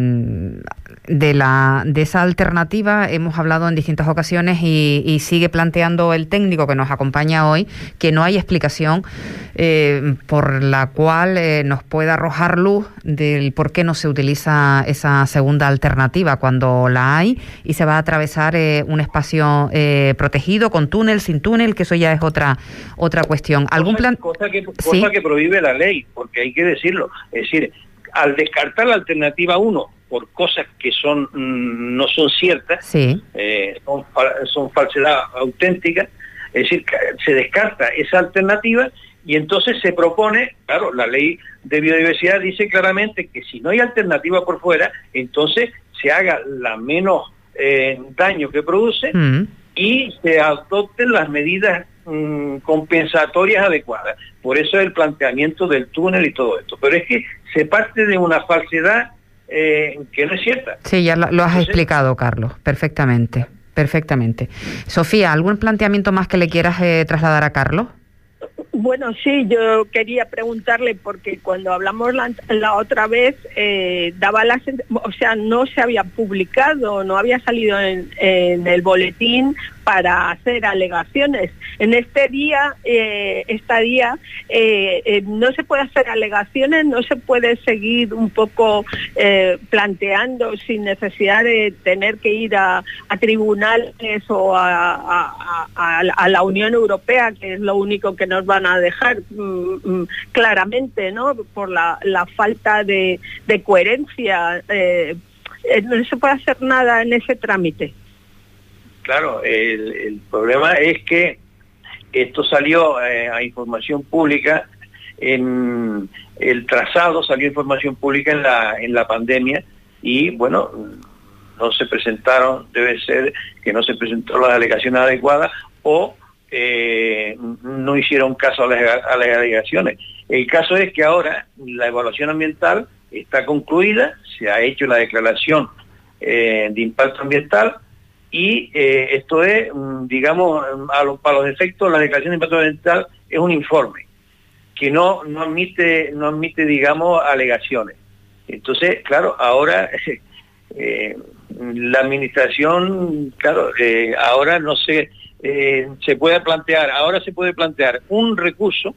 de la de esa alternativa hemos hablado en distintas ocasiones y, y sigue planteando el técnico que nos acompaña hoy que no hay explicación eh, por la cual eh, nos pueda arrojar luz del por qué no se utiliza esa segunda alternativa cuando la hay y se va a atravesar eh, un espacio eh, protegido con túnel, sin túnel, que eso ya es otra otra cuestión. ¿Algún cosa, plan? Cosa que, cosa ¿Sí? que prohíbe la ley, porque hay que decirlo. Es decir, al descartar la alternativa uno por cosas que son mmm, no son ciertas, sí. eh, son, son falsedad auténtica, es decir, se descarta esa alternativa y entonces se propone, claro, la ley de biodiversidad dice claramente que si no hay alternativa por fuera, entonces se haga la menos eh, daño que produce mm. y se adopten las medidas mmm, compensatorias adecuadas. Por eso el planteamiento del túnel y todo esto. Pero es que se parte de una falsedad eh, que no es cierta. Sí, ya lo, lo has Entonces, explicado, Carlos, perfectamente, perfectamente. Sofía, ¿algún planteamiento más que le quieras eh, trasladar a Carlos? Bueno, sí, yo quería preguntarle porque cuando hablamos la, la otra vez eh, daba la, o sea, no se había publicado, no había salido en, en el boletín para hacer alegaciones. En este día, eh, esta día, eh, eh, no se puede hacer alegaciones, no se puede seguir un poco eh, planteando sin necesidad de tener que ir a, a tribunales o a, a, a, a la Unión Europea, que es lo único que nos van a dejar mm, claramente, ¿no? Por la, la falta de, de coherencia. Eh, no se puede hacer nada en ese trámite. Claro, el, el problema es que esto salió eh, a información pública, en el trazado salió a información pública en la en la pandemia y bueno, no se presentaron, debe ser que no se presentó las alegaciones adecuadas o eh, no hicieron caso a las, a las alegaciones. El caso es que ahora la evaluación ambiental está concluida, se ha hecho la declaración eh, de impacto ambiental. Y eh, esto es, digamos, a los, para los efectos, la declaración de impacto ambiental es un informe que no, no admite, no admite, digamos, alegaciones. Entonces, claro, ahora eh, la administración, claro, eh, ahora no se, eh, se puede plantear, ahora se puede plantear un recurso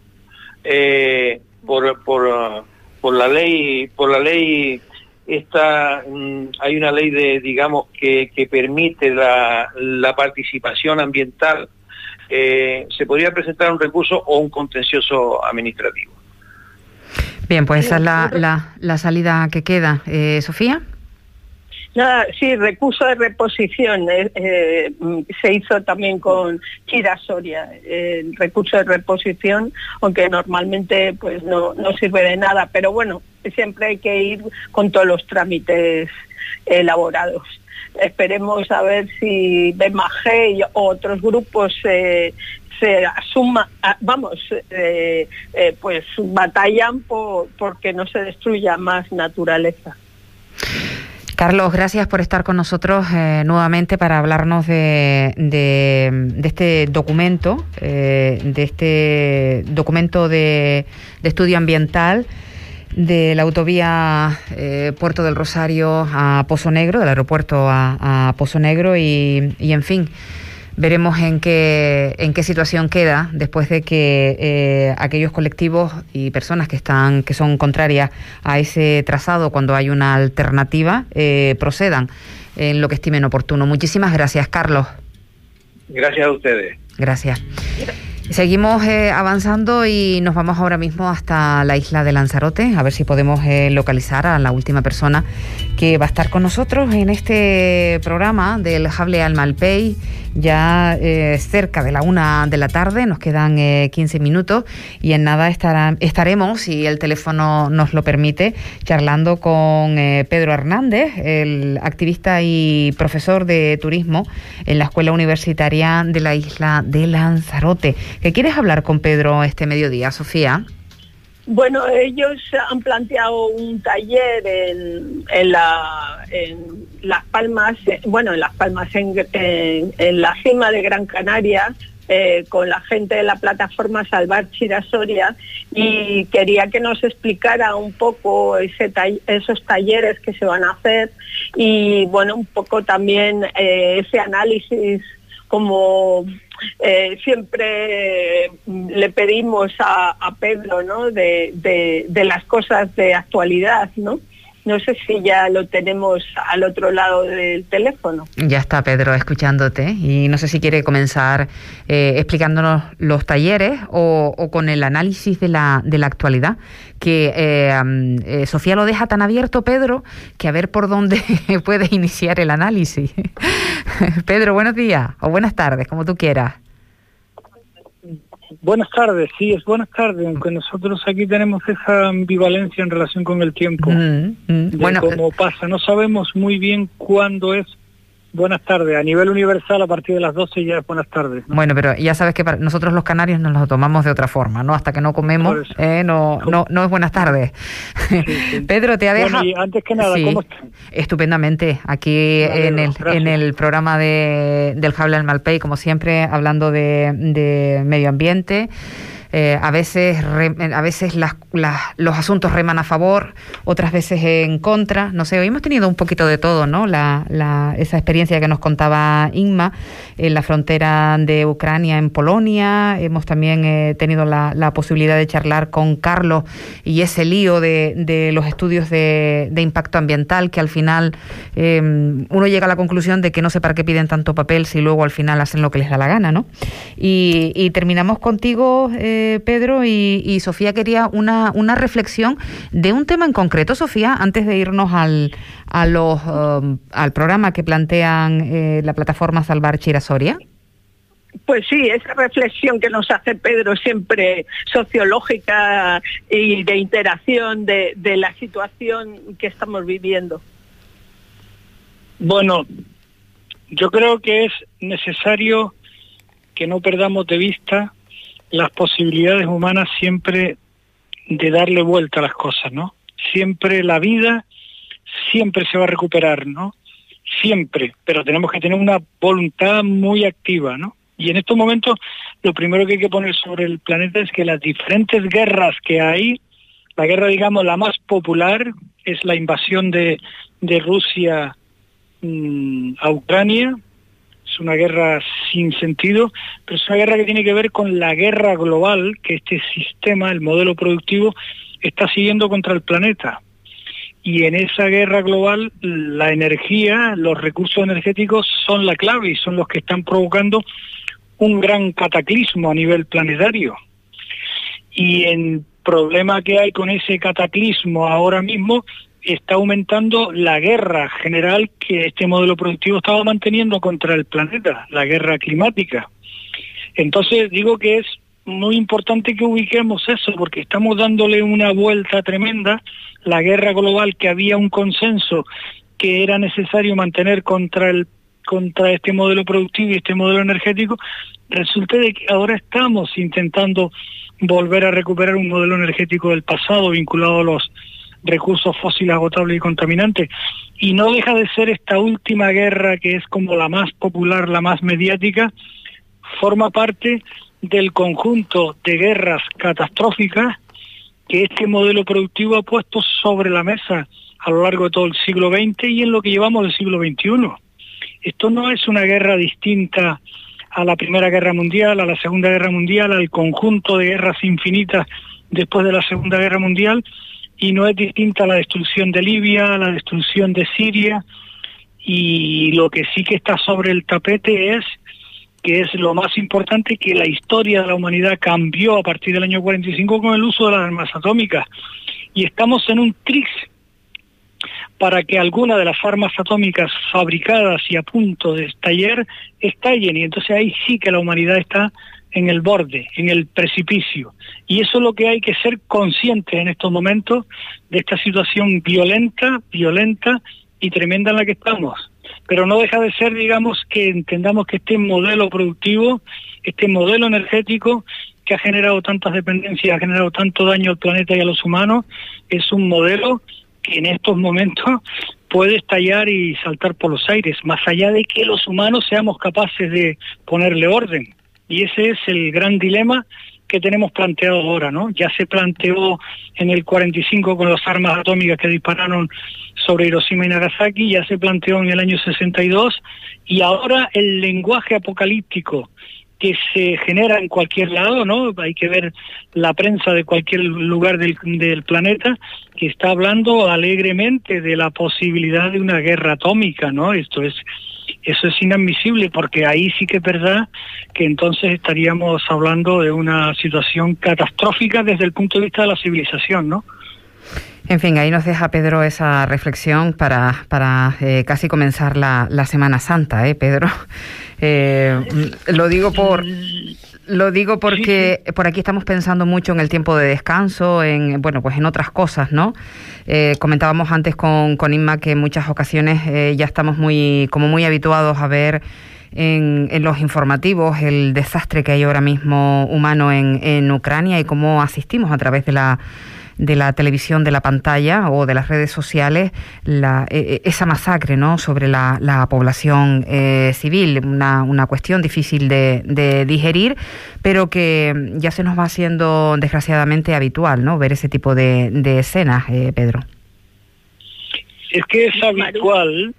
eh, por, por, por la ley, por la ley. Esta, hay una ley de, digamos, que, que permite la, la participación ambiental. Eh, se podría presentar un recurso o un contencioso administrativo. Bien, pues esa es la, la, la salida que queda. Eh, ¿Sofía? Nada, sí, recurso de reposición eh, eh, se hizo también con Chira Soria, eh, el recurso de reposición, aunque normalmente pues no, no sirve de nada, pero bueno, siempre hay que ir con todos los trámites elaborados. Esperemos a ver si B M G y otros grupos eh, se asuman, vamos, eh, eh, pues batallan por porque no se destruya más naturaleza. Carlos, gracias por estar con nosotros eh, nuevamente para hablarnos de, de, de este documento, eh, de este documento de, de estudio ambiental de la autovía eh, Puerto del Rosario a Pozo Negro, del aeropuerto a, a Pozo Negro y, y en fin, veremos en qué en qué situación queda después de que eh, aquellos colectivos y personas que están que son contrarias a ese trazado, cuando hay una alternativa, eh, procedan en lo que estimen oportuno. Muchísimas gracias, Carlos. Gracias a ustedes. Gracias. Seguimos eh, avanzando y nos vamos ahora mismo hasta la isla de Lanzarote, a ver si podemos eh, localizar a la última persona que va a estar con nosotros en este programa del Hable al Malpey, ya eh, cerca de la una de la tarde, nos quedan eh, quince minutos y en nada estará, estaremos, si el teléfono nos lo permite, charlando con eh, Pedro Hernández, el activista y profesor de turismo en la Escuela Universitaria de la isla de Lanzarote. ¿Qué quieres hablar con Pedro este mediodía, Sofía? Bueno, ellos han planteado un taller en, en, la, en Las Palmas, bueno, en Las Palmas, en, en, en la cima de Gran Canaria, eh, con la gente de la plataforma Salvar Chirasoria, y quería que nos explicara un poco ese tall- esos talleres que se van a hacer y, bueno, un poco también eh, ese análisis como... Eh, siempre le pedimos a, a Pedro, ¿no? De, de, de las cosas de actualidad, ¿no? No sé si ya lo tenemos al otro lado del teléfono. Ya está Pedro escuchándote y no sé si quiere comenzar eh, explicándonos los talleres o, o con el análisis de la, de la actualidad, que eh, eh, Sofía lo deja tan abierto, Pedro, que a ver por dónde puedes iniciar el análisis. Pedro, buenos días o buenas tardes, como tú quieras. Buenas tardes, sí, es buenas tardes, aunque nosotros aquí tenemos esa ambivalencia en relación con el tiempo. Mm, mm, bueno, como pasa, no sabemos muy bien cuándo es buenas tardes. A nivel universal, a partir de las doce ya es buenas tardes, ¿no? Bueno, pero ya sabes que para nosotros los canarios nos lo tomamos de otra forma, ¿no? Hasta que no comemos, eh, no, no, no es buenas tardes. Sí, sí. Pedro, te ha dejado... Bueno, y antes que nada, sí, ¿cómo están? Estupendamente. Aquí vale, en, el, en el programa de, del Hable al Malpey, como siempre, hablando de, de medio ambiente. Eh, a veces re, a veces las, las, los asuntos reman a favor, otras veces en contra, no sé, hoy hemos tenido un poquito de todo, ¿no? La, la, esa experiencia que nos contaba Inma en la frontera de Ucrania en Polonia, hemos también eh, tenido la, la posibilidad de charlar con Carlos y ese lío de, de los estudios de, de impacto ambiental, que al final eh, uno llega a la conclusión de que no sé para qué piden tanto papel si luego al final hacen lo que les da la gana, ¿no? Y, y terminamos contigo, eh, Pedro, y, y Sofía quería una, una reflexión de un tema en concreto, Sofía, antes de irnos al, a los, um, al programa que plantean eh, la plataforma Salvar Chirasoria. Pues sí, esa reflexión que nos hace Pedro, siempre sociológica y de interacción de, de la situación que estamos viviendo. Bueno, yo creo que es necesario que no perdamos de vista las posibilidades humanas siempre de darle vuelta a las cosas, ¿no? Siempre la vida, siempre se va a recuperar, ¿no? Siempre, pero tenemos que tener una voluntad muy activa, ¿no? Y en estos momentos lo primero que hay que poner sobre el planeta es que las diferentes guerras que hay, la guerra, digamos, la más popular es la invasión de, de Rusia mmm, a Ucrania. Es una guerra sin sentido, pero es una guerra que tiene que ver con la guerra global que este sistema, el modelo productivo, está siguiendo contra el planeta. Y en esa guerra global, la energía, los recursos energéticos son la clave y son los que están provocando un gran cataclismo a nivel planetario. Y el problema que hay con ese cataclismo ahora mismo está aumentando la guerra general que este modelo productivo estaba manteniendo contra el planeta, la guerra climática. Entonces digo que es muy importante que ubiquemos eso, porque estamos dándole una vuelta tremenda. La guerra global, que había un consenso que era necesario mantener contra el contra este modelo productivo y este modelo energético, resulta de que ahora estamos intentando volver a recuperar un modelo energético del pasado vinculado a los recursos fósiles agotables y contaminantes. Y no deja de ser esta última guerra, que es como la más popular, la más mediática, forma parte del conjunto de guerras catastróficas que este modelo productivo ha puesto sobre la mesa a lo largo de todo el siglo veinte y en lo que llevamos del siglo veintiuno. Esto no es una guerra distinta a la Primera Guerra Mundial, a la Segunda Guerra Mundial, al conjunto de guerras infinitas después de la Segunda Guerra Mundial, y no es distinta a la destrucción de Libia, a la destrucción de Siria, y lo que sí que está sobre el tapete es, que es lo más importante, que la historia de la humanidad cambió a partir del año cuarenta y cinco con el uso de las armas atómicas, y estamos en un tris para que alguna de las armas atómicas fabricadas y a punto de estallar, estallen, y entonces ahí sí que la humanidad está en el borde, en el precipicio. Y eso es lo que hay que ser conscientes en estos momentos de esta situación violenta, violenta y tremenda en la que estamos. Pero no deja de ser, digamos, que entendamos que este modelo productivo, este modelo energético que ha generado tantas dependencias, ha generado tanto daño al planeta y a los humanos, es un modelo que en estos momentos puede estallar y saltar por los aires, más allá de que los humanos seamos capaces de ponerle orden. Y ese es el gran dilema que tenemos planteado ahora, ¿no? Ya se planteó en el cuarenta y cinco con las armas atómicas que dispararon sobre Hiroshima y Nagasaki, ya se planteó en el año sesenta y dos, y ahora el lenguaje apocalíptico que se genera en cualquier lado, ¿no? Hay que ver la prensa de cualquier lugar del, del planeta que está hablando alegremente de la posibilidad de una guerra atómica, ¿no? Esto es, eso es inadmisible, porque ahí sí que es verdad que entonces estaríamos hablando de una situación catastrófica desde el punto de vista de la civilización, ¿no? En fin, ahí nos deja Pedro esa reflexión para, para eh, casi comenzar la, la Semana Santa, ¿eh, Pedro? Eh, lo digo por... Lo digo porque por aquí estamos pensando mucho en el tiempo de descanso, en bueno, pues en otras cosas, ¿no? Eh, comentábamos antes con, con Inma que en muchas ocasiones eh, ya estamos muy como muy habituados a ver en, en los informativos el desastre que hay ahora mismo humano en, en Ucrania y cómo asistimos a través de la de la televisión, de la pantalla o de las redes sociales, la, eh, esa masacre, ¿no?, sobre la, la población eh, civil, una, una cuestión difícil de, de digerir, pero que ya se nos va haciendo desgraciadamente habitual, ¿no?, ver ese tipo de, de escenas, eh, Pedro. Es que es habitual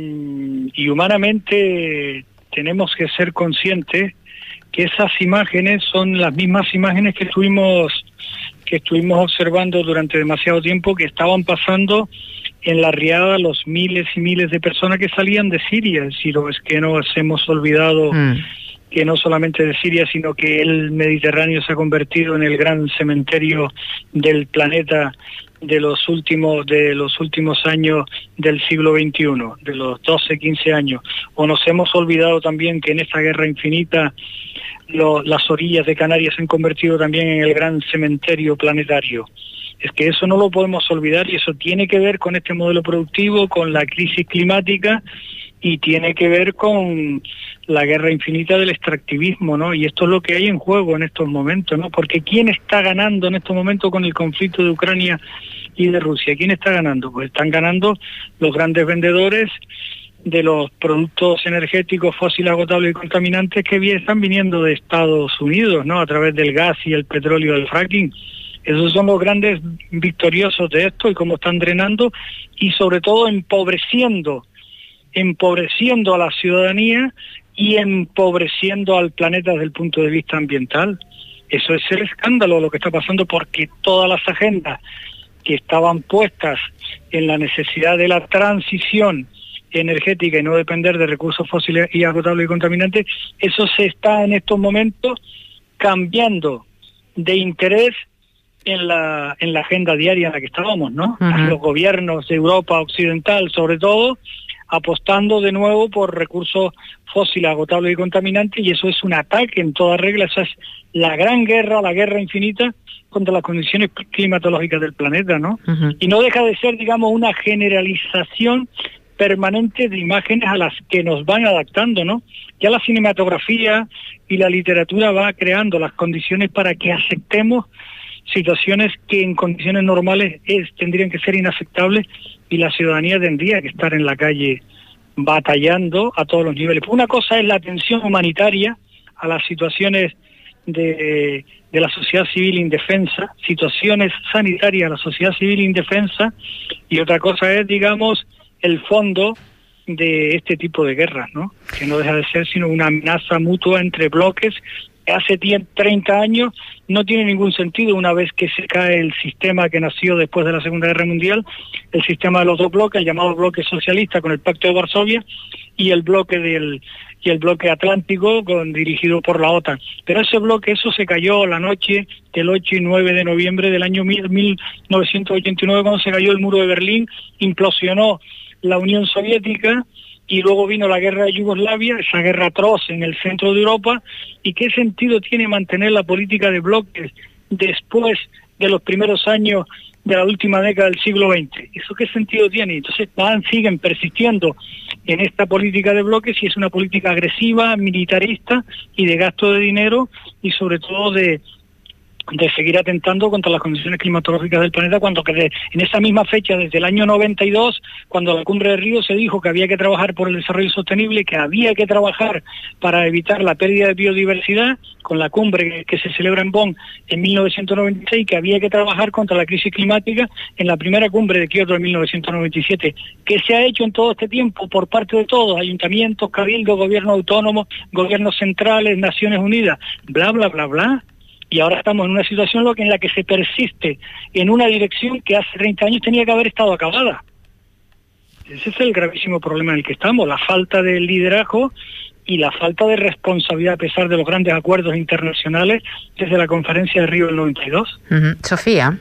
y humanamente tenemos que ser conscientes que esas imágenes son las mismas imágenes que tuvimos que estuvimos observando durante demasiado tiempo, que estaban pasando en la riada los miles y miles de personas que salían de Siria. Es decir, es que nos hemos olvidado mm. que no solamente de Siria, sino que el Mediterráneo se ha convertido en el gran cementerio del planeta de los últimos de los últimos años del siglo veintiuno, de los doce, quince años. O nos hemos olvidado también que en esta guerra infinita Lo, las orillas de Canarias se han convertido también en el gran cementerio planetario. Es que eso no lo podemos olvidar, y eso tiene que ver con este modelo productivo, con la crisis climática, y tiene que ver con la guerra infinita del extractivismo, ¿no? Y esto es lo que hay en juego en estos momentos, ¿no? Porque ¿quién está ganando en estos momentos con el conflicto de Ucrania y de Rusia? ¿Quién está ganando? Pues están ganando los grandes vendedores de los productos energéticos fósiles agotables y contaminantes que están viniendo de Estados Unidos, ¿no?, a través del gas y el petróleo del fracking. Esos son los grandes victoriosos de esto, y cómo están drenando y sobre todo empobreciendo, empobreciendo a la ciudadanía y empobreciendo al planeta desde el punto de vista ambiental. Eso es el escándalo lo que está pasando, porque todas las agendas que estaban puestas en la necesidad de la transición energética y no depender de recursos fósiles y agotables y contaminantes, eso se está en estos momentos cambiando de interés en la en la agenda diaria en la que estábamos, ¿no? Uh-huh. Los gobiernos de Europa occidental, sobre todo, apostando de nuevo por recursos fósiles agotables y contaminantes, y eso es un ataque en toda regla. Esa es la gran guerra, la guerra infinita contra las condiciones climatológicas del planeta, ¿no? Uh-huh. Y no deja de ser, digamos, una generalización permanente de imágenes a las que nos van adaptando, ¿no? Ya la cinematografía y la literatura va creando las condiciones para que aceptemos situaciones que en condiciones normales es, tendrían que ser inaceptables y la ciudadanía tendría que estar en la calle batallando a todos los niveles. Una cosa es la atención humanitaria a las situaciones de, de la sociedad civil indefensa, situaciones sanitarias a la sociedad civil indefensa, y otra cosa es, digamos, el fondo de este tipo de guerras, ¿no? Que no deja de ser sino una amenaza mutua entre bloques que hace treinta años no tiene ningún sentido una vez que se cae el sistema que nació después de la Segunda Guerra Mundial, el sistema de los dos bloques, el llamado bloque socialista con el Pacto de Varsovia y el bloque del y el bloque atlántico con, dirigido por la OTAN. Pero ese bloque, eso se cayó la noche del ocho y nueve de noviembre del año mil novecientos ochenta y nueve, cuando se cayó el muro de Berlín, implosionó la Unión Soviética y luego vino la guerra de Yugoslavia, esa guerra atroz en el centro de Europa. ¿Y qué sentido tiene mantener la política de bloques después de los primeros años de la última década del siglo veinte? ¿Eso qué sentido tiene? Entonces van, siguen persistiendo en esta política de bloques y es una política agresiva, militarista y de gasto de dinero y sobre todo de de seguir atentando contra las condiciones climatológicas del planeta, cuando que de, en esa misma fecha, desde el año noventa y dos, cuando la cumbre de Río se dijo que había que trabajar por el desarrollo sostenible, que había que trabajar para evitar la pérdida de biodiversidad, con la cumbre que, que se celebra en Bonn en mil novecientos noventa y seis, que había que trabajar contra la crisis climática en la primera cumbre de Kioto de mil novecientos noventa y siete. ¿Qué se ha hecho en todo este tiempo por parte de todos? Ayuntamientos, cabildos, gobiernos autónomos, gobiernos centrales, Naciones Unidas, bla, bla, bla, bla. Y ahora estamos en una situación en la que se persiste en una dirección que hace treinta años tenía que haber estado acabada. Ese es el gravísimo problema en el que estamos, la falta de liderazgo y la falta de responsabilidad a pesar de los grandes acuerdos internacionales desde la conferencia de Río del noventa y dos. Uh-huh. Sofía.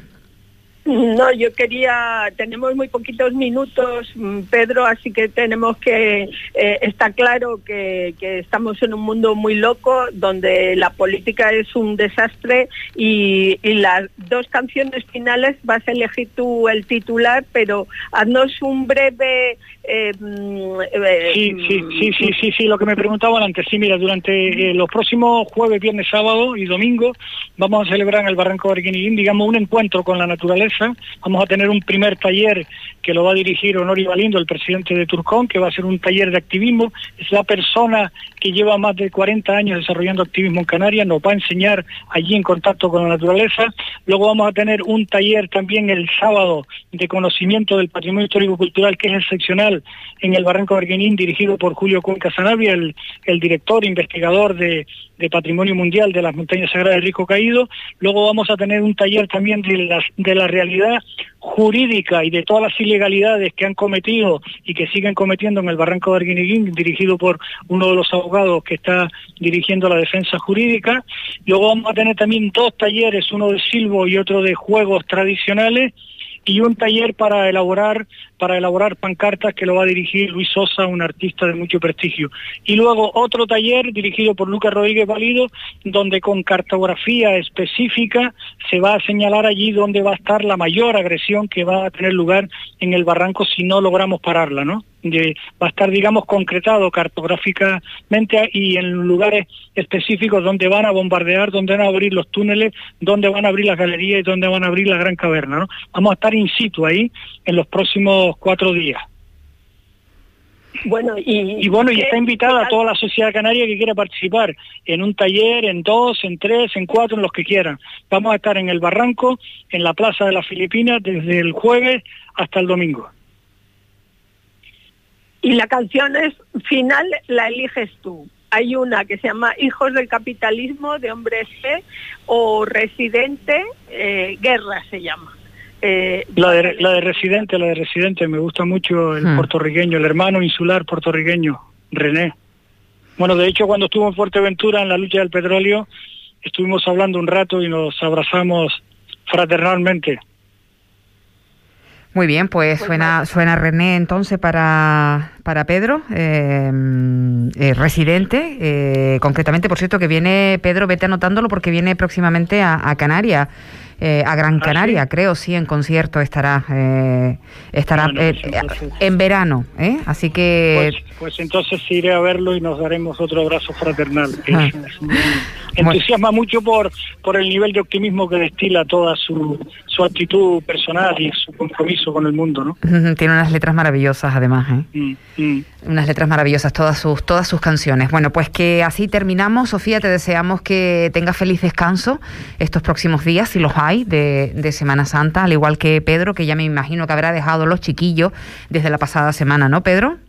No, yo quería, tenemos muy poquitos minutos, Pedro, así que tenemos que, eh, está claro que, que estamos en un mundo muy loco, donde la política es un desastre y, y las dos canciones finales vas a elegir tú el titular, pero haznos un breve... Eh, eh, sí, sí, sí, sí, sí, sí, lo que me preguntaban antes, sí, mira, durante eh, los próximos jueves, viernes, sábado y domingo vamos a celebrar en el Barranco de Arguineguín, digamos, un encuentro con la naturaleza. Vamos a tener un primer taller que lo va a dirigir Honori Valindo, el presidente de Turcón, que va a ser un taller de activismo. Es la persona que lleva más de cuarenta años desarrollando activismo en Canarias, nos va a enseñar allí en contacto con la naturaleza. Luego vamos a tener un taller también el sábado de conocimiento del patrimonio histórico-cultural, que es excepcional, en el Barranco de Arguineguín, dirigido por Julio Cuenca Sanabria, el, el director, investigador de, de Patrimonio Mundial de las Montañas Sagradas de Risco Caído. Luego vamos a tener un taller también de, las, de la realidad jurídica y de todas las ilegalidades que han cometido y que siguen cometiendo en el Barranco de Arguineguín, dirigido por uno de los abogados que está dirigiendo la defensa jurídica. Luego vamos a tener también dos talleres, uno de silbo y otro de juegos tradicionales, y un taller para elaborar para elaborar pancartas que lo va a dirigir Luis Sosa, un artista de mucho prestigio. Y luego otro taller dirigido por Lucas Rodríguez Valido, donde con cartografía específica se va a señalar allí donde va a estar la mayor agresión que va a tener lugar en el barranco si no logramos pararla, ¿no? De, va a estar, digamos, concretado cartográficamente y en lugares específicos donde van a bombardear, donde van a abrir los túneles, donde van a abrir las galerías y donde van a abrir la gran caverna, ¿no? Vamos a estar in situ ahí en los próximos cuatro días. Bueno, y, y bueno, y está invitada a toda la sociedad canaria que quiera participar en un taller, en dos, en tres, en cuatro, en los que quieran. Vamos a estar en el Barranco, en la Plaza de las Filipinas, desde el jueves hasta el domingo. Y la canción es final, la eliges tú. Hay una que se llama Hijos del Capitalismo, de Hombres G, o Residente, eh, Guerra se llama. Eh, la, de, la de Residente, la de Residente, me gusta mucho el hmm. puertorriqueño, el hermano insular puertorriqueño, René. Bueno, de hecho, cuando estuvo en Fuerteventura en la lucha del petróleo, estuvimos hablando un rato y nos abrazamos fraternalmente. Muy bien, pues suena, suena René entonces para, para Pedro, eh, eh, residente, eh, concretamente, por cierto, que viene, Pedro, vete anotándolo porque viene próximamente a, a Canarias. Eh, a Gran Canaria, ¿Ah, sí? creo, sí, en concierto estará eh, estará bueno, pues eh, entonces, en verano, ¿eh? Así que... Pues, pues entonces iré a verlo y nos daremos otro abrazo fraternal. Ah. Es, es muy, entusiasma bueno. mucho por por el nivel de optimismo que destila toda su, su actitud personal y su compromiso con el mundo, ¿no? Tiene unas letras maravillosas, además, ¿eh? Mm, mm. Unas letras maravillosas, todas sus, todas sus canciones. Bueno, pues que así terminamos. Sofía, te deseamos que tengas feliz descanso estos próximos días, si los hay. De, de Semana Santa, al igual que Pedro, que ya me imagino que habrá dejado los chiquillos desde la pasada semana, ¿no, Pedro?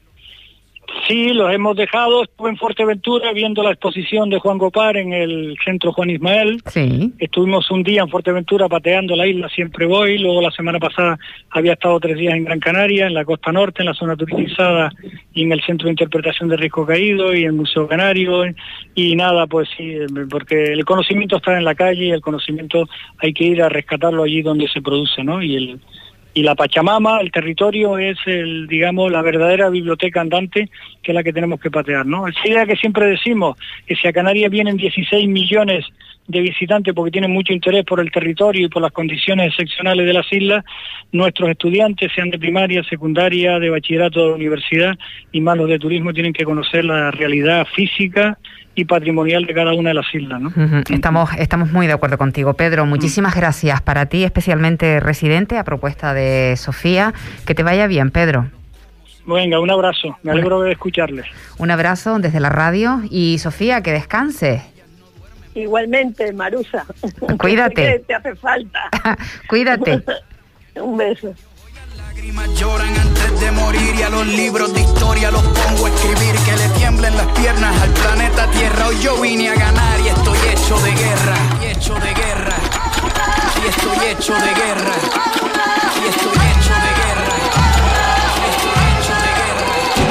Sí, los hemos dejado. Estuve en Fuerteventura viendo la exposición de Juan Gopar en el Centro Juan Ismael. Sí. Estuvimos un día en Fuerteventura pateando la isla, siempre voy. Luego la semana pasada había estado tres días en Gran Canaria, en la costa norte, en la zona turística y en el Centro de Interpretación de Risco Caído y en el Museo Canario. Y nada, pues sí, porque el conocimiento está en la calle y el conocimiento hay que ir a rescatarlo allí donde se produce, ¿no? Y el Y la Pachamama, el territorio, es el, digamos, la verdadera biblioteca andante, que es la que tenemos que patear, ¿no? Esa idea que siempre decimos, que si a Canarias vienen dieciséis millones de visitantes porque tienen mucho interés por el territorio y por las condiciones excepcionales de las islas, nuestros estudiantes, sean de primaria, secundaria, de bachillerato, de universidad y más los de turismo, tienen que conocer la realidad física y patrimonial de cada una de las islas, ¿no? Uh-huh. Estamos, estamos muy de acuerdo contigo, Pedro. Muchísimas uh-huh. gracias. Para ti, especialmente residente, a propuesta de Sofía. Que te vaya bien, Pedro. Venga, un abrazo. Me alegro un, de escucharles. Un abrazo desde la radio. Y Sofía, que descanse. Igualmente, Marusa. Cuídate. Te hace falta. Cuídate. Un beso. Lágrimas lloran antes de morir y a los libros de historia los pongo a escribir, que le tiemblen las piernas al planeta Tierra. Hoy yo vine a ganar y estoy hecho de guerra, y hecho de guerra, y estoy hecho de guerra, y estoy hecho de guerra, y estoy hecho de guerra.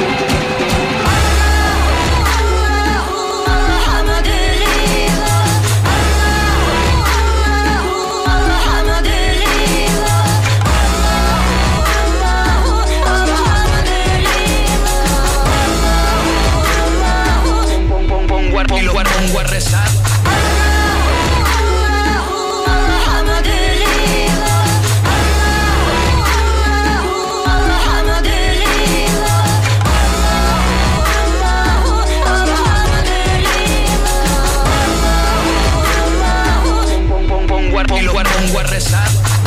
Y lo pongo a rezar. Y lo pongo a rezar.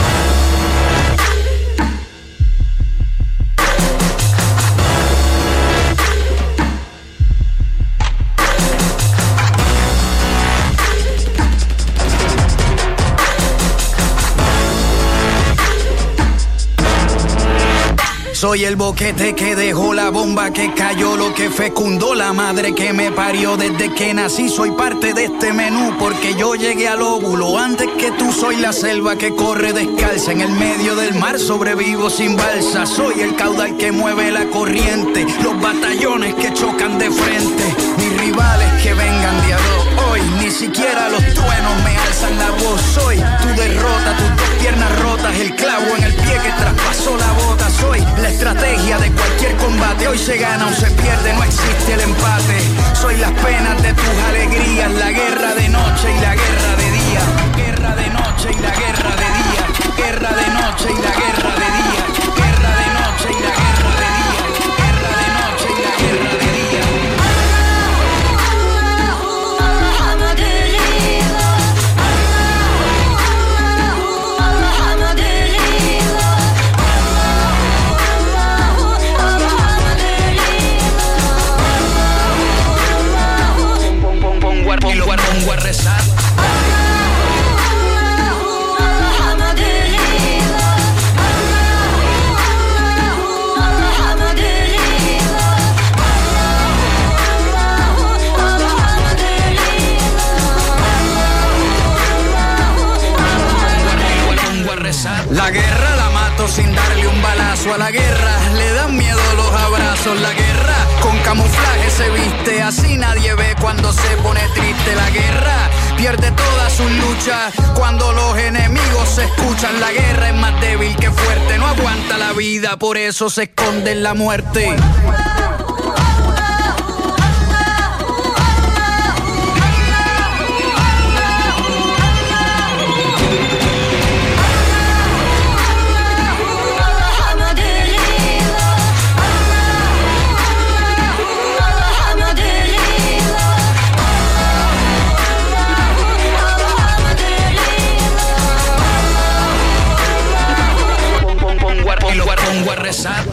Soy el boquete que dejó la bomba que cayó, lo que fecundó la madre que me parió. Desde que nací soy parte de este menú, porque yo llegué al óvulo antes que tú. Soy la selva que corre descalza, en el medio del mar sobrevivo sin balsa. Soy el caudal que mueve la corriente, los batallones que chocan de frente. Mis rivales que vengan de a dos hoy, ni siquiera los truenos me alzan la voz. Soy tu derrota, tus dos piernas rotas, el clavo en el pie que traspasó la bota. Soy la estrategia de cualquier combate, hoy se gana o se pierde, no existe el empate. Soy las penas de tus alegrías, la guerra de noche y la guerra de día. Guerra de noche y la guerra de día. Guerra de noche y la guerra de día. Guerra de noche y la guerra de día. Guerra de noche y la guerra de día. Y lo pongo a rezar. La guerra la mato sin darle un balazo. A la guerra le dan miedo los abrazos. La guerra con camuflaje se viste, así nadie ve cuando se pone triste. La guerra pierde todas sus luchas. Cuando los enemigos se escuchan, la guerra es más débil que fuerte. No aguanta la vida, por eso se esconde en la muerte. Pongo a rezar.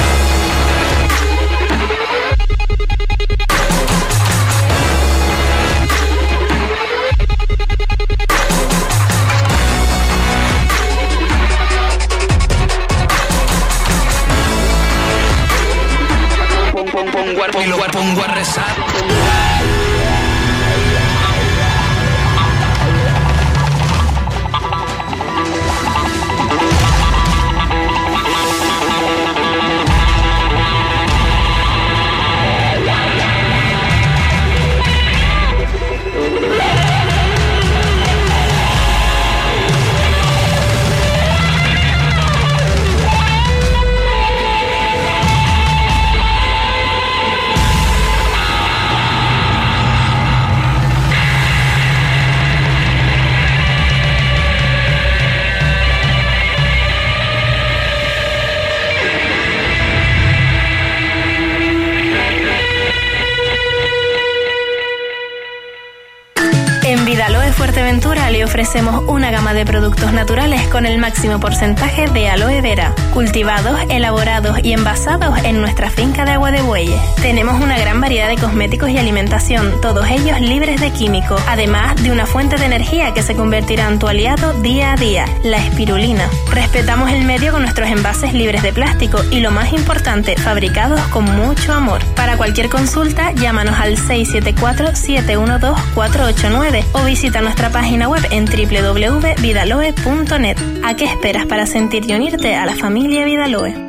Pongo, pongo, pongo a rezar. Fuerteventura le ofrecemos una gama de productos naturales con el máximo porcentaje de aloe vera, cultivados, elaborados y envasados en nuestra finca de Agua de Bueyes. Tenemos una gran variedad de cosméticos y alimentación, todos ellos libres de químicos, además de una fuente de energía que se convertirá en tu aliado día a día, la espirulina. Respetamos el medio con nuestros envases libres de plástico y, lo más importante, fabricados con mucho amor. Para cualquier consulta, llámanos al seis siete cuatro, siete uno dos, cuatro ocho nueve o visita nuestra página web en doble u doble u doble u punto vidaloe punto net. ¿A qué esperas para sentir y unirte a la familia Vidaloe?